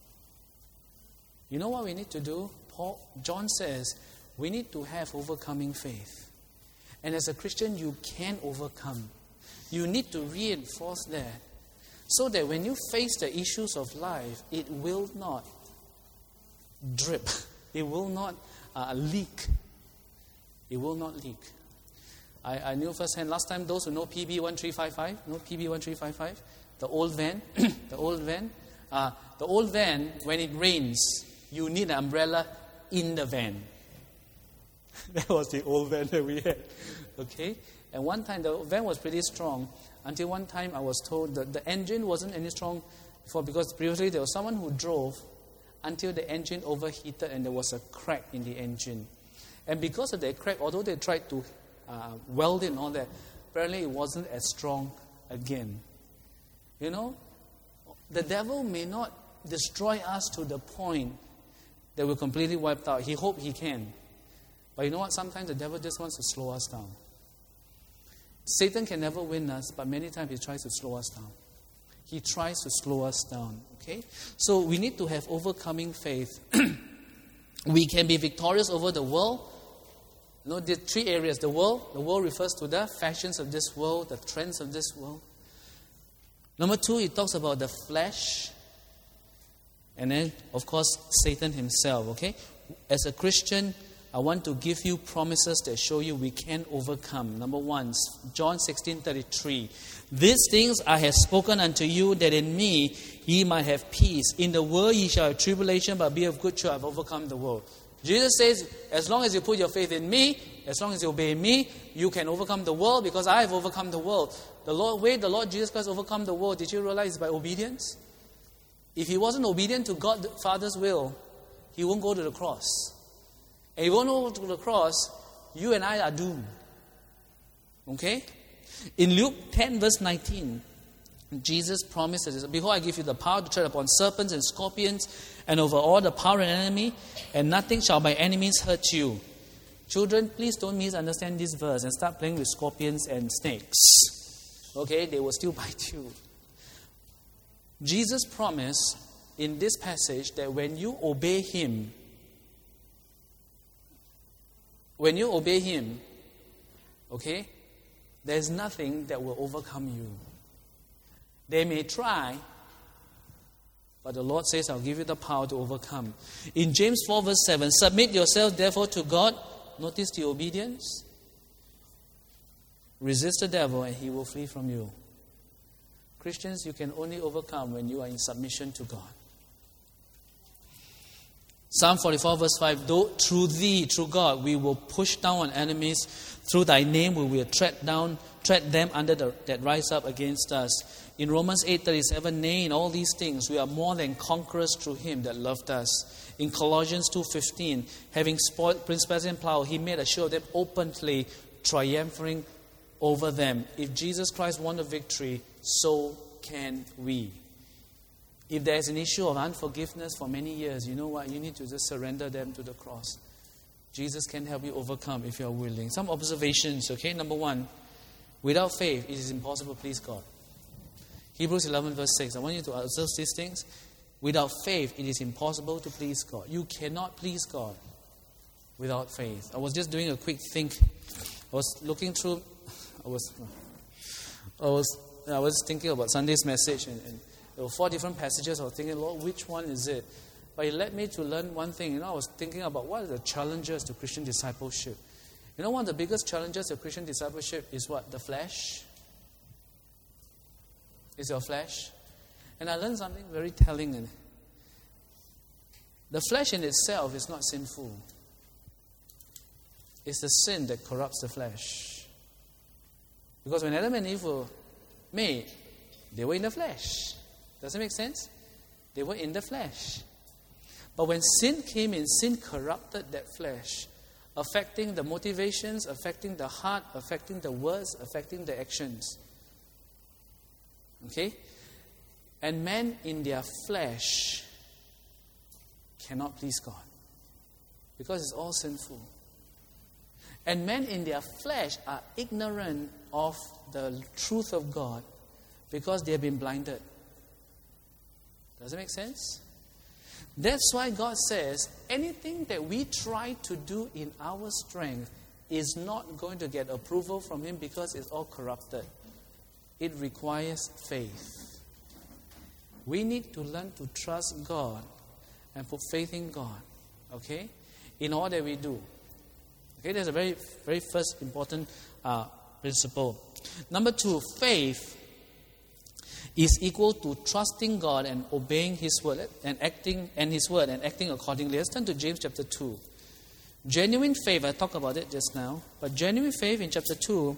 You know what we need to do? Paul, John says, we need to have overcoming faith. And as a Christian, you can overcome. You need to reinforce that so that when you face the issues of life, it will not drip. It will not uh, leak. It will not leak. I, I knew firsthand last time, those who know P B one three five five, know P B one three five five? The old van, the old van. Uh, the old van, when it rains, you need an umbrella in the van. That was the old van that we had. Okay? And one time, the van was pretty strong. Until one time, I was told that the engine wasn't any strong before, because previously there was someone who drove until the engine overheated and there was a crack in the engine. And because of that crack, although they tried to uh, weld it and all that, apparently it wasn't as strong again. You know, the devil may not destroy us to the point that we're completely wiped out. He hopes he can. But you know what? Sometimes the devil just wants to slow us down. Satan can never win us, but many times he tries to slow us down. He tries to slow us down. Okay? So we need to have overcoming faith. We can be victorious over the world. You know, the three areas. The world. The world refers to the fashions of this world, the trends of this world. Number two, it talks about the flesh. And then, of course, Satan himself. Okay? As a Christian, I want to give you promises that show you we can overcome. Number one, John sixteen thirty-three. These things I have spoken unto you, that in me ye might have peace. In the world ye shall have tribulation, but be of good cheer, I have overcome the world. Jesus says, as long as you put your faith in me, as long as you obey me, you can overcome the world, because I have overcome the world. The Lord, way the Lord Jesus Christ overcome the world, did you realize, by obedience? If he wasn't obedient to God the Father's will, he won't go to the cross. And he won't go to the cross you and I are doomed. Okay? In Luke ten verse nineteen, Jesus promises, behold, I give you the power to tread upon serpents and scorpions and over all the power of the enemy, and nothing shall by any means hurt you. Children, please don't misunderstand this verse and start playing with scorpions and snakes. Okay? They will still bite you. Jesus promised in this passage that when you obey Him, when you obey Him, okay, there's nothing that will overcome you. They may try, but the Lord says, I'll give you the power to overcome. In James four verse seven, submit yourselves therefore to God. Notice the obedience. Resist the devil and he will flee from you. Christians, you can only overcome when you are in submission to God. Psalm forty-four verse five, though through thee, through God, we will push down on enemies. Through thy name we will tread down, tread them under the, that rise up against us. In Romans eight thirty-seven, nay, in all these things we are more than conquerors through Him that loved us. In Colossians two fifteen, having spoiled principalities and power, He made a show of them openly, triumphing over them. If Jesus Christ won the victory, so can we. If there is an issue of unforgiveness for many years, you know what? You need to just surrender them to the cross. Jesus can help you overcome if you are willing. Some observations, okay? Number one, without faith, it is impossible to please God. Hebrews eleven verse six. I want you to observe these things. Without faith, it is impossible to please God. You cannot please God without faith. I was just doing a quick think. I was looking through. I was. I was. I was thinking about Sunday's message, and, and there were four different passages. I was thinking, Lord, which one is it? But it led me to learn one thing. You know, I was thinking about what are the challenges to Christian discipleship. You know, one of the biggest challenges to Christian discipleship is what? The flesh. Is your flesh. And I learned something very telling in it. The flesh in itself is not sinful. It's the sin that corrupts the flesh. Because when Adam and Eve were made, they were in the flesh. Does it make sense? They were in the flesh. But when sin came in, sin corrupted that flesh, affecting the motivations, affecting the heart, affecting the words, affecting the actions. Okay? And men in their flesh cannot please God because it's all sinful. And men in their flesh are ignorant of the truth of God because they have been blinded. Does it make sense? That's why God says anything that we try to do in our strength is not going to get approval from Him because it's all corrupted. It requires faith. We need to learn to trust God and put faith in God, okay, in all that we do. Okay, that's a very, very first important uh, principle. Number two, faith is equal to trusting God and obeying His word and acting and His word and acting accordingly. Let's turn to James chapter two. Genuine faith, I talked about it just now, but genuine faith in chapter two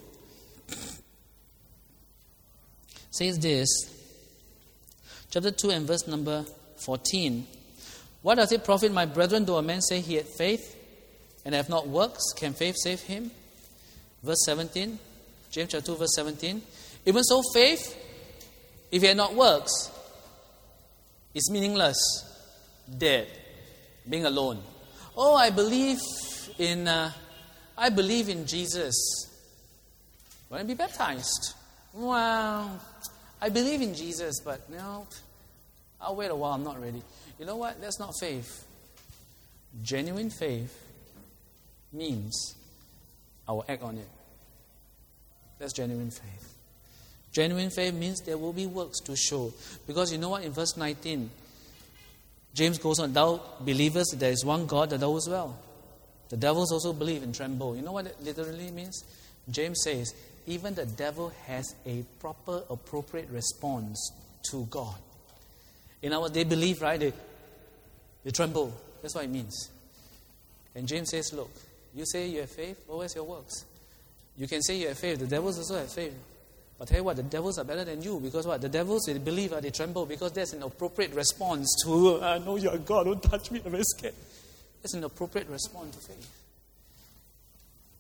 says this, chapter two and verse number fourteen. What does it profit, my brethren, though a man say he had faith and have not works? Can faith save him? Verse seventeen, James chapter two, verse seventeen. Even so, faith, if he had not works, is meaningless, dead, being alone. Oh, I believe in, uh, I believe in Jesus. Want to be baptized? Well, I believe in Jesus, but you know, I'll wait a while. I'm not ready. You know what? That's not faith. Genuine faith means I will act on it. That's genuine faith. Genuine faith means there will be works to show. Because you know what? In verse nineteen, James goes on, thou believest there is one God, that thou as well. The devils also believe and tremble. You know what it literally means? James says, even the devil has a proper, appropriate response to God. In our, they believe, right? They, they tremble. That's what it means. And James says, look, you say you have faith, well, where's your works? You can say you have faith. The devils also have faith. But tell you what, the devils are better than you. Because what? The devils, they believe, they tremble. Because there's an appropriate response to, I know you're God, don't touch me, I'm very scared. There's an appropriate response to faith.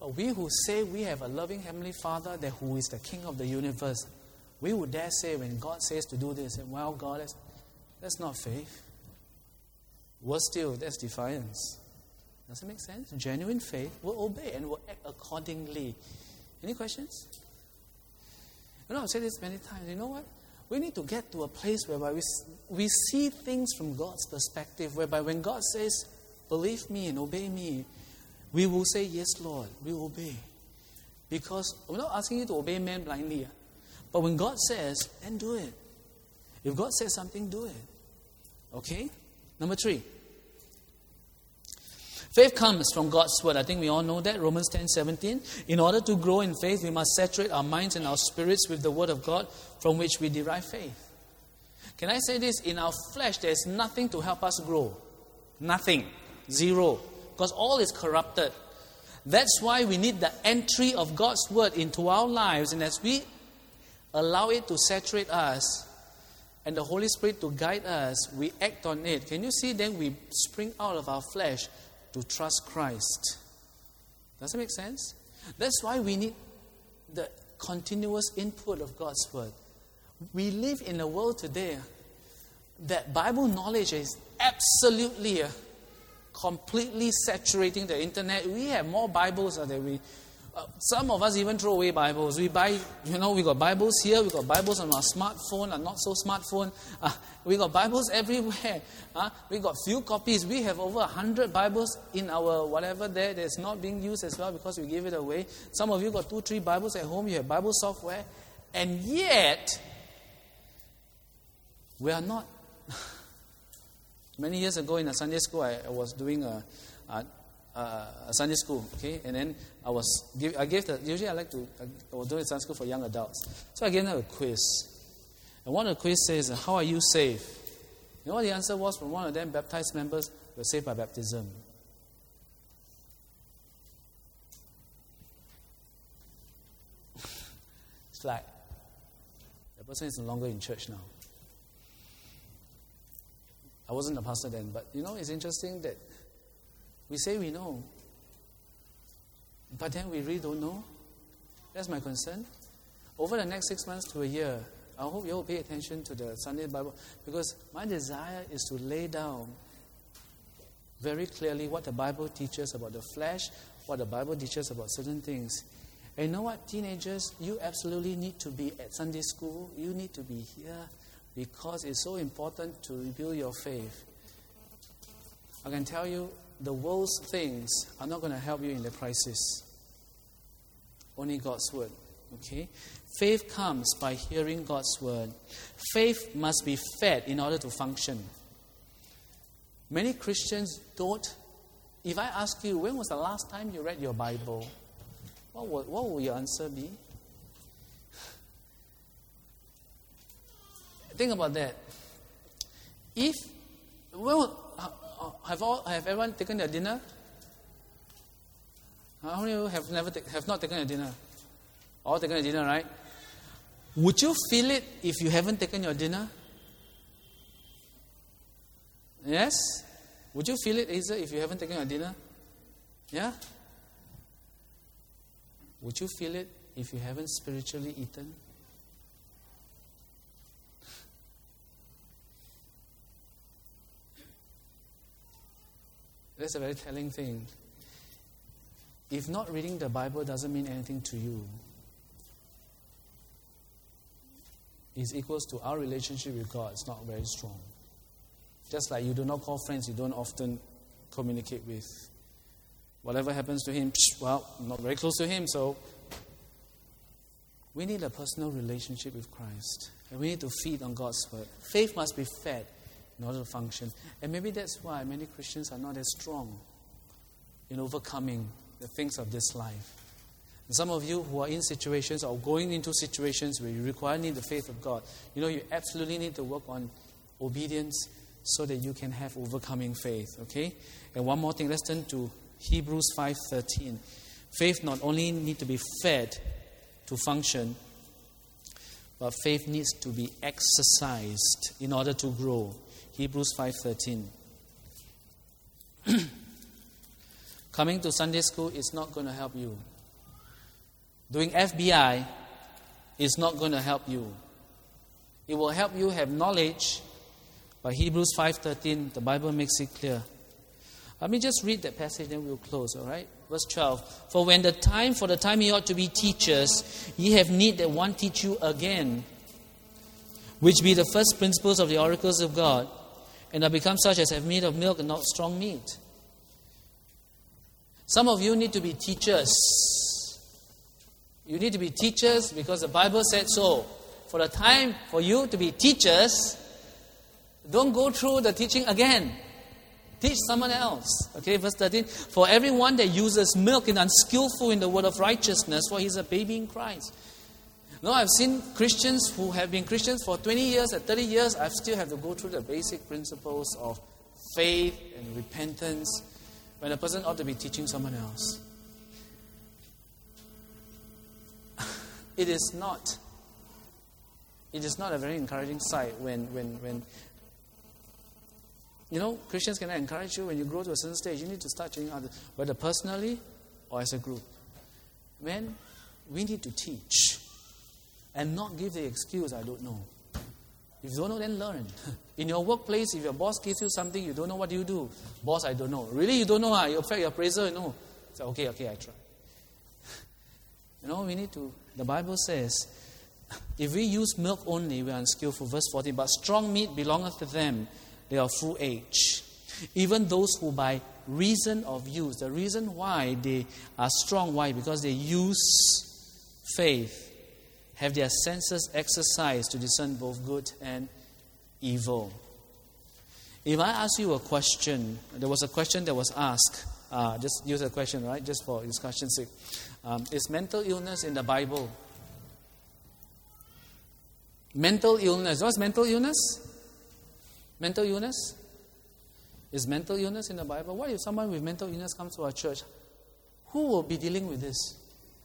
But we who say we have a loving Heavenly Father that who is the King of the universe, we would dare say when God says to do this, well, God, that's, that's not faith. Worse still, that's defiance. Does it make sense? Genuine faith will obey and will act accordingly. Any questions? You know, I've said this many times. You know what? We need to get to a place whereby we, we see things from God's perspective, whereby when God says, believe me and obey me, we will say, yes, Lord, we will obey. Because we're not asking you to obey men blindly. But when God says, then do it. If God says something, do it. Okay? Number three. Faith comes from God's word. I think we all know that. Romans ten seventeen. In order to grow in faith, we must saturate our minds and our spirits with the word of God from which we derive faith. Can I say this? In our flesh, there's nothing to help us grow. Nothing. Zero. Because all is corrupted. That's why we need the entry of God's word into our lives. And as we allow it to saturate us and the Holy Spirit to guide us, we act on it. Can you see? Then we spring out of our flesh to trust Christ. Does it make sense? That's why we need the continuous input of God's word. We live in a world today that Bible knowledge is absolutely, uh, completely saturating the internet. We have more Bibles than we... Uh, some of us even throw away Bibles. We buy, you know, we got Bibles here, we got Bibles on our smartphone, and not so smartphone. Uh, we got Bibles everywhere. Uh, we got few copies. We have over a hundred Bibles in our whatever there that's not being used as well because we give it away. Some of you got two, three Bibles at home. You have Bible software, and yet we are not. Many years ago in a Sunday school, I, I was doing a. a Uh, a Sunday school, okay, and then I was give, I gave the usually I like to I was doing a Sunday school for young adults, so I gave them a quiz, and one of the quiz says, "How are you saved?" You know what the answer was from one of them? Baptized members were saved by baptism. It's like the person is no longer in church now. I wasn't a pastor then, but you know it's interesting that. We say we know, but then we really don't know. That's my concern. Over the next six months to a year, I hope you all pay attention to the Sunday Bible, because my desire is to lay down very clearly what the Bible teaches about the flesh, what the Bible teaches about certain things. And you know what, teenagers, you absolutely need to be at Sunday school. You need to be here because it's so important to rebuild your faith. I can tell you, the world's things are not going to help you in the crisis. Only God's word. Okay? Faith comes by hearing God's word. Faith must be fed in order to function. Many Christians don't. If I ask you, when was the last time you read your Bible? What would, what will your answer be? Think about that. If, well, Have all have everyone taken their dinner? How many of you have never ta- have not taken your dinner? All taken your dinner, right? Would you feel it if you haven't taken your dinner? Yes? Would you feel it, Asa, if you haven't taken your dinner? Yeah? Would you feel it if you haven't spiritually eaten? That's a very telling thing. If not reading the Bible doesn't mean anything to you, it's equals to our relationship with God. It's not very strong. Just like you do not call friends you don't often communicate with. Whatever happens to him, well, I'm not very close to him, so we need a personal relationship with Christ. And we need to feed on God's word. Faith must be fed in order to function. And maybe that's why many Christians are not as strong in overcoming the things of this life. And some of you who are in situations or going into situations where you require need the faith of God, you know, you absolutely need to work on obedience so that you can have overcoming faith. Okay? And one more thing, let's turn to Hebrews five thirteen. Faith not only needs to be fed to function, but faith needs to be exercised in order to grow. Hebrews five thirteen. Coming to Sunday school is not going to help you. doing F B I is not going to help you. It will help you have knowledge, but Hebrews five thirteen, the Bible makes it clear. Let me just read that passage, then we'll close, all right? Verse twelve. For when the time, for the time ye ought to be teachers, ye have need that one teach you again, which be the first principles of the oracles of God, and are become such as have need of milk and not strong meat. Some of you need to be teachers. You need to be teachers because the Bible said so. For the time for you to be teachers, don't go through the teaching again. Teach someone else. Okay, verse thirteen. For everyone that uses milk is unskillful in the word of righteousness, for he is a baby in Christ. No, I've seen Christians who have been Christians for twenty years and thirty years. I still have to go through the basic principles of faith and repentance when a person ought to be teaching someone else. It is not. It is not a very encouraging sight when, when, when you know, Christians cannot encourage you when you grow to a certain stage. You need to start training others, whether personally or as a group. Men, we need to teach and not give the excuse, I don't know. If you don't know, then learn. In your workplace, if your boss gives you something, you don't know, what do you do? Boss, I don't know. Really, you don't know? Ah? You affect your appraiser, you know. So, okay, okay, I try. You know, we need to, the Bible says, if we use milk only, we are unskillful. Verse fourteen, but strong meat belongeth to them, they are full age. Even those who by reason of use, the reason why they are strong, why? Because they use faith, have their senses exercised to discern both good and evil. If I ask you a question, there was a question that was asked, uh, just use a question, right, just for discussion's sake. Um, is mental illness in the Bible? Mental illness. What's mental illness? Mental illness? Is mental illness in the Bible? What if someone with mental illness comes to our church? Who will be dealing with this?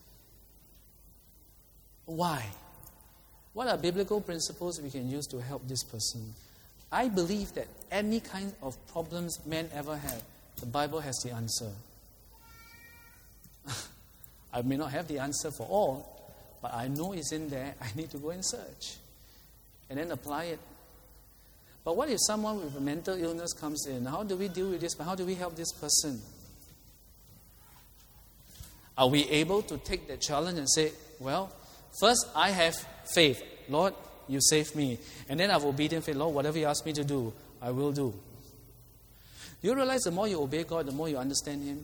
Why? What are biblical principles we can use to help this person? I believe that any kind of problems men ever have, the Bible has the answer. I may not have the answer for all, but I know it's in there. I need to go and search and then apply it. But what if someone with a mental illness comes in? How do we deal with this? How do we help this person? Are we able to take that challenge and say, well, first I have faith. Lord, you save me. And then I have obedient faith. Lord, whatever you ask me to do, I will do. Do you realize the more you obey God, the more you understand Him?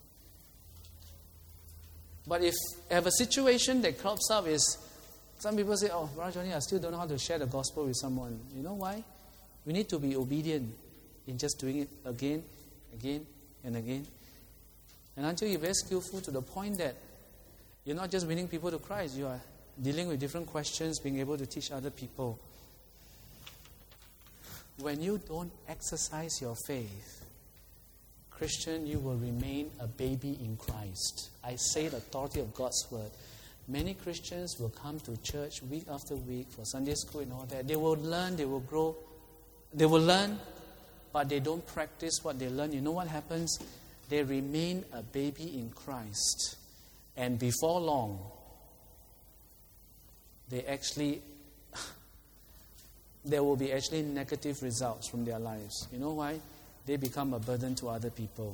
But if you have a situation that crops up is, some people say, oh, Brother Johnny, I still don't know how to share the gospel with someone. You know why? We need to be obedient in just doing it again, again, and again. And until you're very skillful to the point that you're not just winning people to Christ, you are dealing with different questions, being able to teach other people. When you don't exercise your faith, Christian, you will remain a baby in Christ. I say the authority of God's word. Many Christians will come to church week after week for Sunday school and all that. They will learn, they will grow. They will learn, but they don't practice what they learn. You know what happens? They remain a baby in Christ. And before long, they actually, there will be actually negative results from their lives. You know why? They become a burden to other people.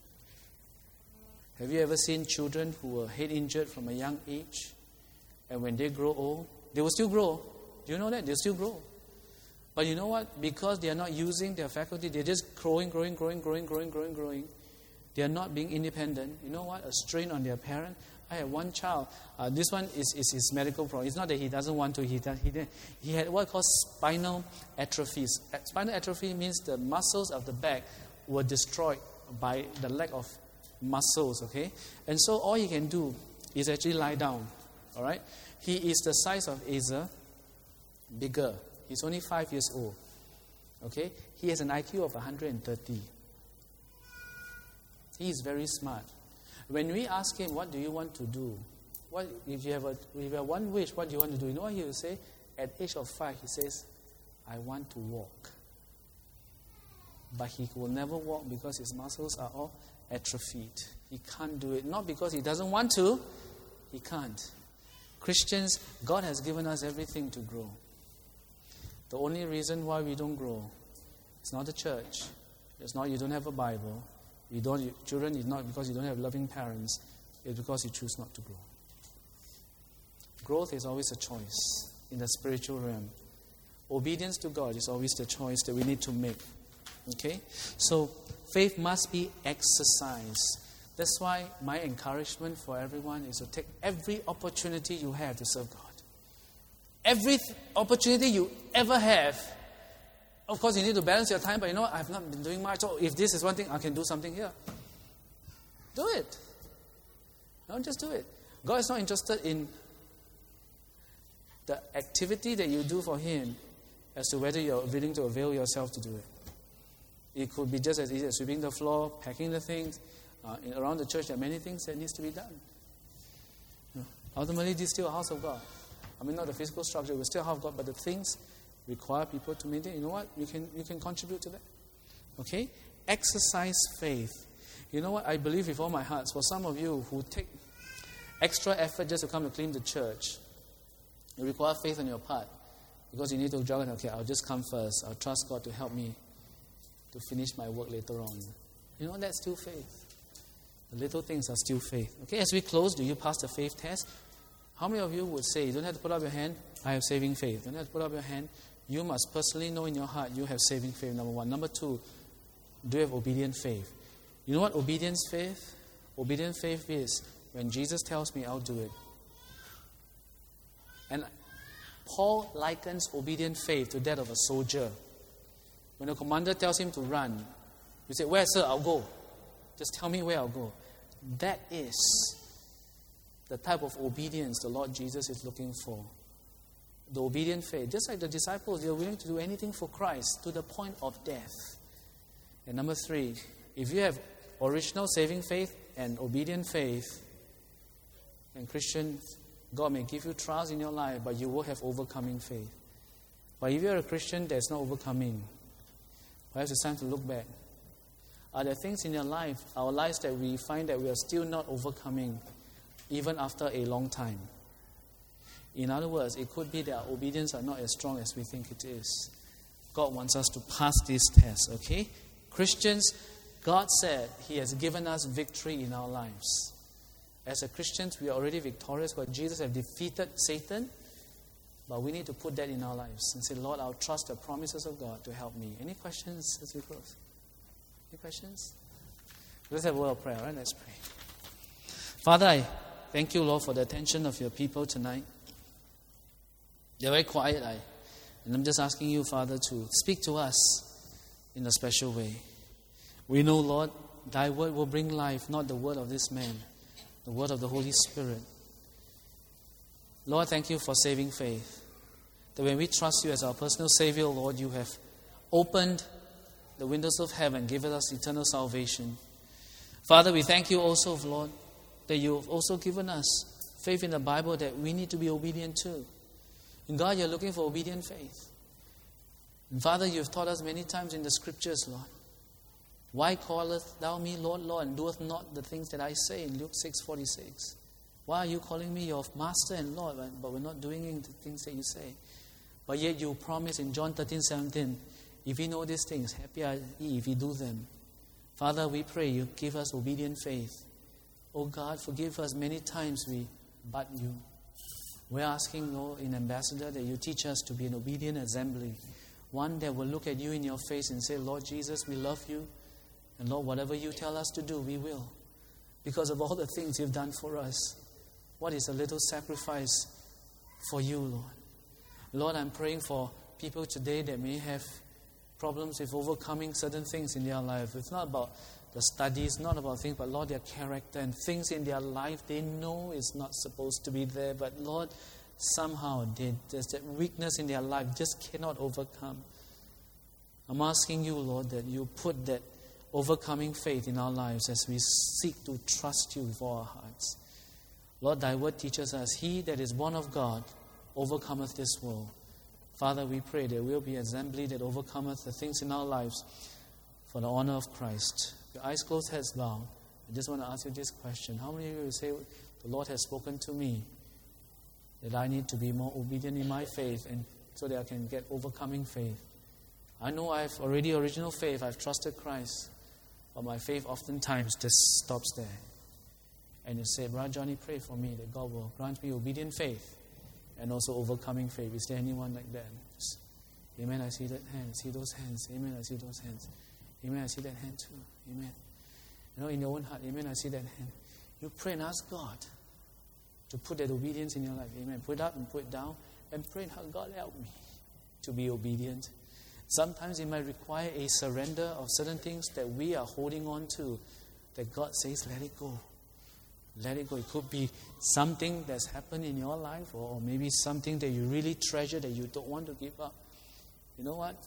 Have you ever seen children who were head injured from a young age? And when they grow old, they will still grow. Do you know that? They'll still grow. But you know what? Because they are not using their faculty, they're just growing, growing, growing, growing, growing, growing, growing. They are not being independent. You know what? A strain on their parent. I have one child. Uh, this one is, is his medical problem. It's not that he doesn't want to. He does, he, he had what called spinal atrophy. Spinal atrophy means the muscles of the back were destroyed by the lack of muscles, okay? And so all he can do is actually lie down, all right? He is the size of Asa, bigger. He's only five years old, okay? He has an I Q of one hundred thirty. He is very smart. When we ask him, what do you want to do? What if you have a if you have one wish, what do you want to do? You know what he will say? At age of five, he says, I want to walk. But he will never walk because his muscles are all atrophied. He can't do it. Not because he doesn't want to, He can't. Christians, God has given us everything to grow. The only reason why we don't grow, it's not the church. It's not you don't have a Bible. You don't. You, children, it's not because you don't have loving parents. It's because you choose not to grow. Growth is always a choice in the spiritual realm. Obedience to God is always the choice that we need to make. Okay? So, faith must be exercised. That's why my encouragement for everyone is to take every opportunity you have to serve God. Every th- opportunity you ever have. Of course, you need to balance your time, but you know what? I've not been doing much. So if this is one thing, I can do something here. Do it. Don't just do it. God is not interested in the activity that you do for Him as to whether you're willing to avail yourself to do it. It could be just as easy as sweeping the floor, packing the things. Uh, around the church, there are many things that needs to be done. You know, ultimately, this is still a house of God. I mean, not the physical structure, we're still a house of God, but the things require people to maintain. You know what? You can you can contribute to that. Okay? Exercise faith. You know what? I believe with all my heart, for some of you who take extra effort just to come to clean the church, it requires faith on your part. Because you need to juggle, okay, I'll just come first. I'll trust God to help me to finish my work later on. You know, that's still faith. The little things are still faith. Okay, as we close, do you pass the faith test? How many of you would say, you don't have to put up your hand, I have saving faith. You don't have to put up your hand. You must personally know in your heart you have saving faith, number one. Number two, do you have obedient faith? You know what obedience faith? Obedient faith is when Jesus tells me, I'll do it. And Paul likens obedient faith to that of a soldier. When the commander tells him to run, you say, where, sir? I'll go. Just tell me where I'll go. That is the type of obedience the Lord Jesus is looking for. The obedient faith. Just like the disciples, they are willing to do anything for Christ to the point of death. And number three, if you have original saving faith and obedient faith, and Christians, God may give you trials in your life, but you will have overcoming faith. But if you're a Christian that's not overcoming, perhaps it's time to look back. Are there things in your life, our lives, that we find that we are still not overcoming even after a long time? In other words, it could be that our obedience are not as strong as we think it is. God wants us to pass this test, okay? Christians, God said He has given us victory in our lives. As a Christians, we are already victorious, but Jesus has defeated Satan. But we need to put that in our lives and say, Lord, I'll trust the promises of God to help me. Any questions as we close? Any questions? Let's have a word of prayer, all right? Let's pray. Father, I thank you, Lord, for the attention of your people tonight. They're very quiet, I, and I'm just asking you, Father, to speak to us in a special way. We know, Lord, thy word will bring life, not the word of this man, the word of the Holy Spirit. Lord, thank you for saving faith. That when we trust you as our personal Savior, Lord, you have opened the windows of heaven, given us eternal salvation. Father, we thank you also, Lord, that you have also given us faith in the Bible that we need to be obedient to. And God, you're looking for obedient faith. And Father, you have taught us many times in the Scriptures, Lord. Why callest thou me Lord, Lord, and doeth not the things that I say in Luke six forty-six? Why are you calling me your Master and Lord, but we're not doing the things that you say? But yet you promise in John thirteen seventeen, if we know these things, happy are ye if we do them. Father, we pray you give us obedient faith. Oh God, forgive us many times we but you. We're asking, Lord, in Ambassador, that you teach us to be an obedient assembly. One that will look at you in your face and say, Lord Jesus, we love you. And Lord, whatever you tell us to do, we will. Because of all the things you've done for us. What is a little sacrifice for you, Lord? Lord, I'm praying for people today that may have problems with overcoming certain things in their life. It's not about the studies, not about things, but Lord, their character and things in their life they know is not supposed to be there. But Lord, somehow they, there's that weakness in their life just cannot overcome. I'm asking you, Lord, that you put that overcoming faith in our lives as we seek to trust you with all our hearts. Lord, thy word teaches us, he that is born of God overcometh this world. Father, we pray there will be an assembly that overcometh the things in our lives for the honor of Christ. Your eyes closed, heads bowed. I just want to ask you this question. How many of you will say, the Lord has spoken to me that I need to be more obedient in my faith and so that I can get overcoming faith? I know I've already original faith. I've trusted Christ. But my faith oftentimes just stops there. And you say, Brother Johnny, pray for me that God will grant me obedient faith and also overcoming faith. Is there anyone like that? Just, amen, I see that hand. I see those hands. Amen, I see those hands. Amen, I see that hand too. Amen. You know, in your own heart, amen, I see that hand. You pray and ask God to put that obedience in your life. Amen. Put it up and put it down. And pray, God, help me to be obedient. Sometimes it might require a surrender of certain things that we are holding on to, that God says, let it go. Let it go. It could be something that's happened in your life, or maybe something that you really treasure that you don't want to give up. You know what?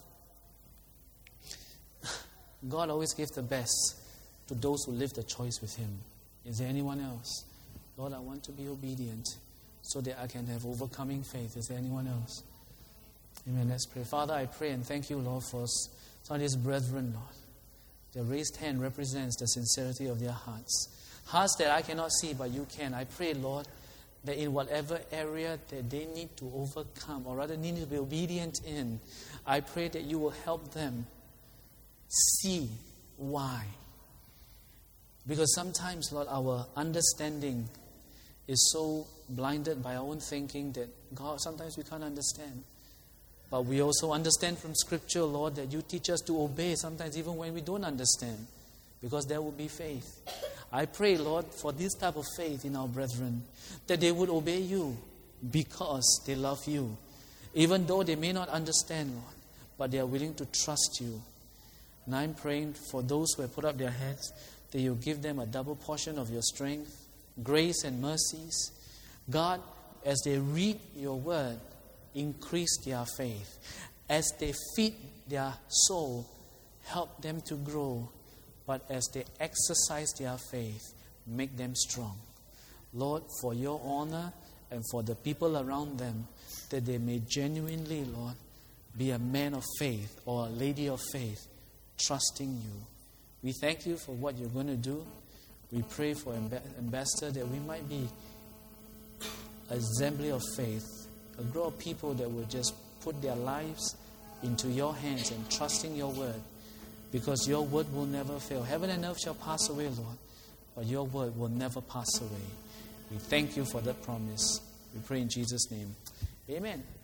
God always gives the best to those who live the choice with Him. Is there anyone else? Lord, I want to be obedient so that I can have overcoming faith. Is there anyone else? Amen. Let's pray. Father, I pray and thank you, Lord, for some of these brethren, Lord. The raised hand represents the sincerity of their hearts. Hearts that I cannot see, but you can. I pray, Lord, that in whatever area that they need to overcome, or rather need to be obedient in, I pray that you will help them see why. Because sometimes, Lord, our understanding is so blinded by our own thinking that, God, sometimes we can't understand. But we also understand from Scripture, Lord, that you teach us to obey sometimes even when we don't understand. Because there will be faith. I pray, Lord, for this type of faith in our brethren, that they would obey you because they love you. Even though they may not understand, Lord, but they are willing to trust you. And I'm praying for those who have put up their heads, that you give them a double portion of your strength, grace and mercies. God, as they read your word, increase their faith. As they feed their soul, help them to grow. But as they exercise their faith, make them strong. Lord, for your honor and for the people around them, that they may genuinely, Lord, be a man of faith or a lady of faith, trusting you. We thank you for what you're going to do. We pray for Ambassador that we might be an assembly of faith, a group of people that will just put their lives into your hands and trusting your word. Because your word will never fail. Heaven and earth shall pass away, Lord, but your word will never pass away. We thank you for that promise. We pray in Jesus' name. Amen.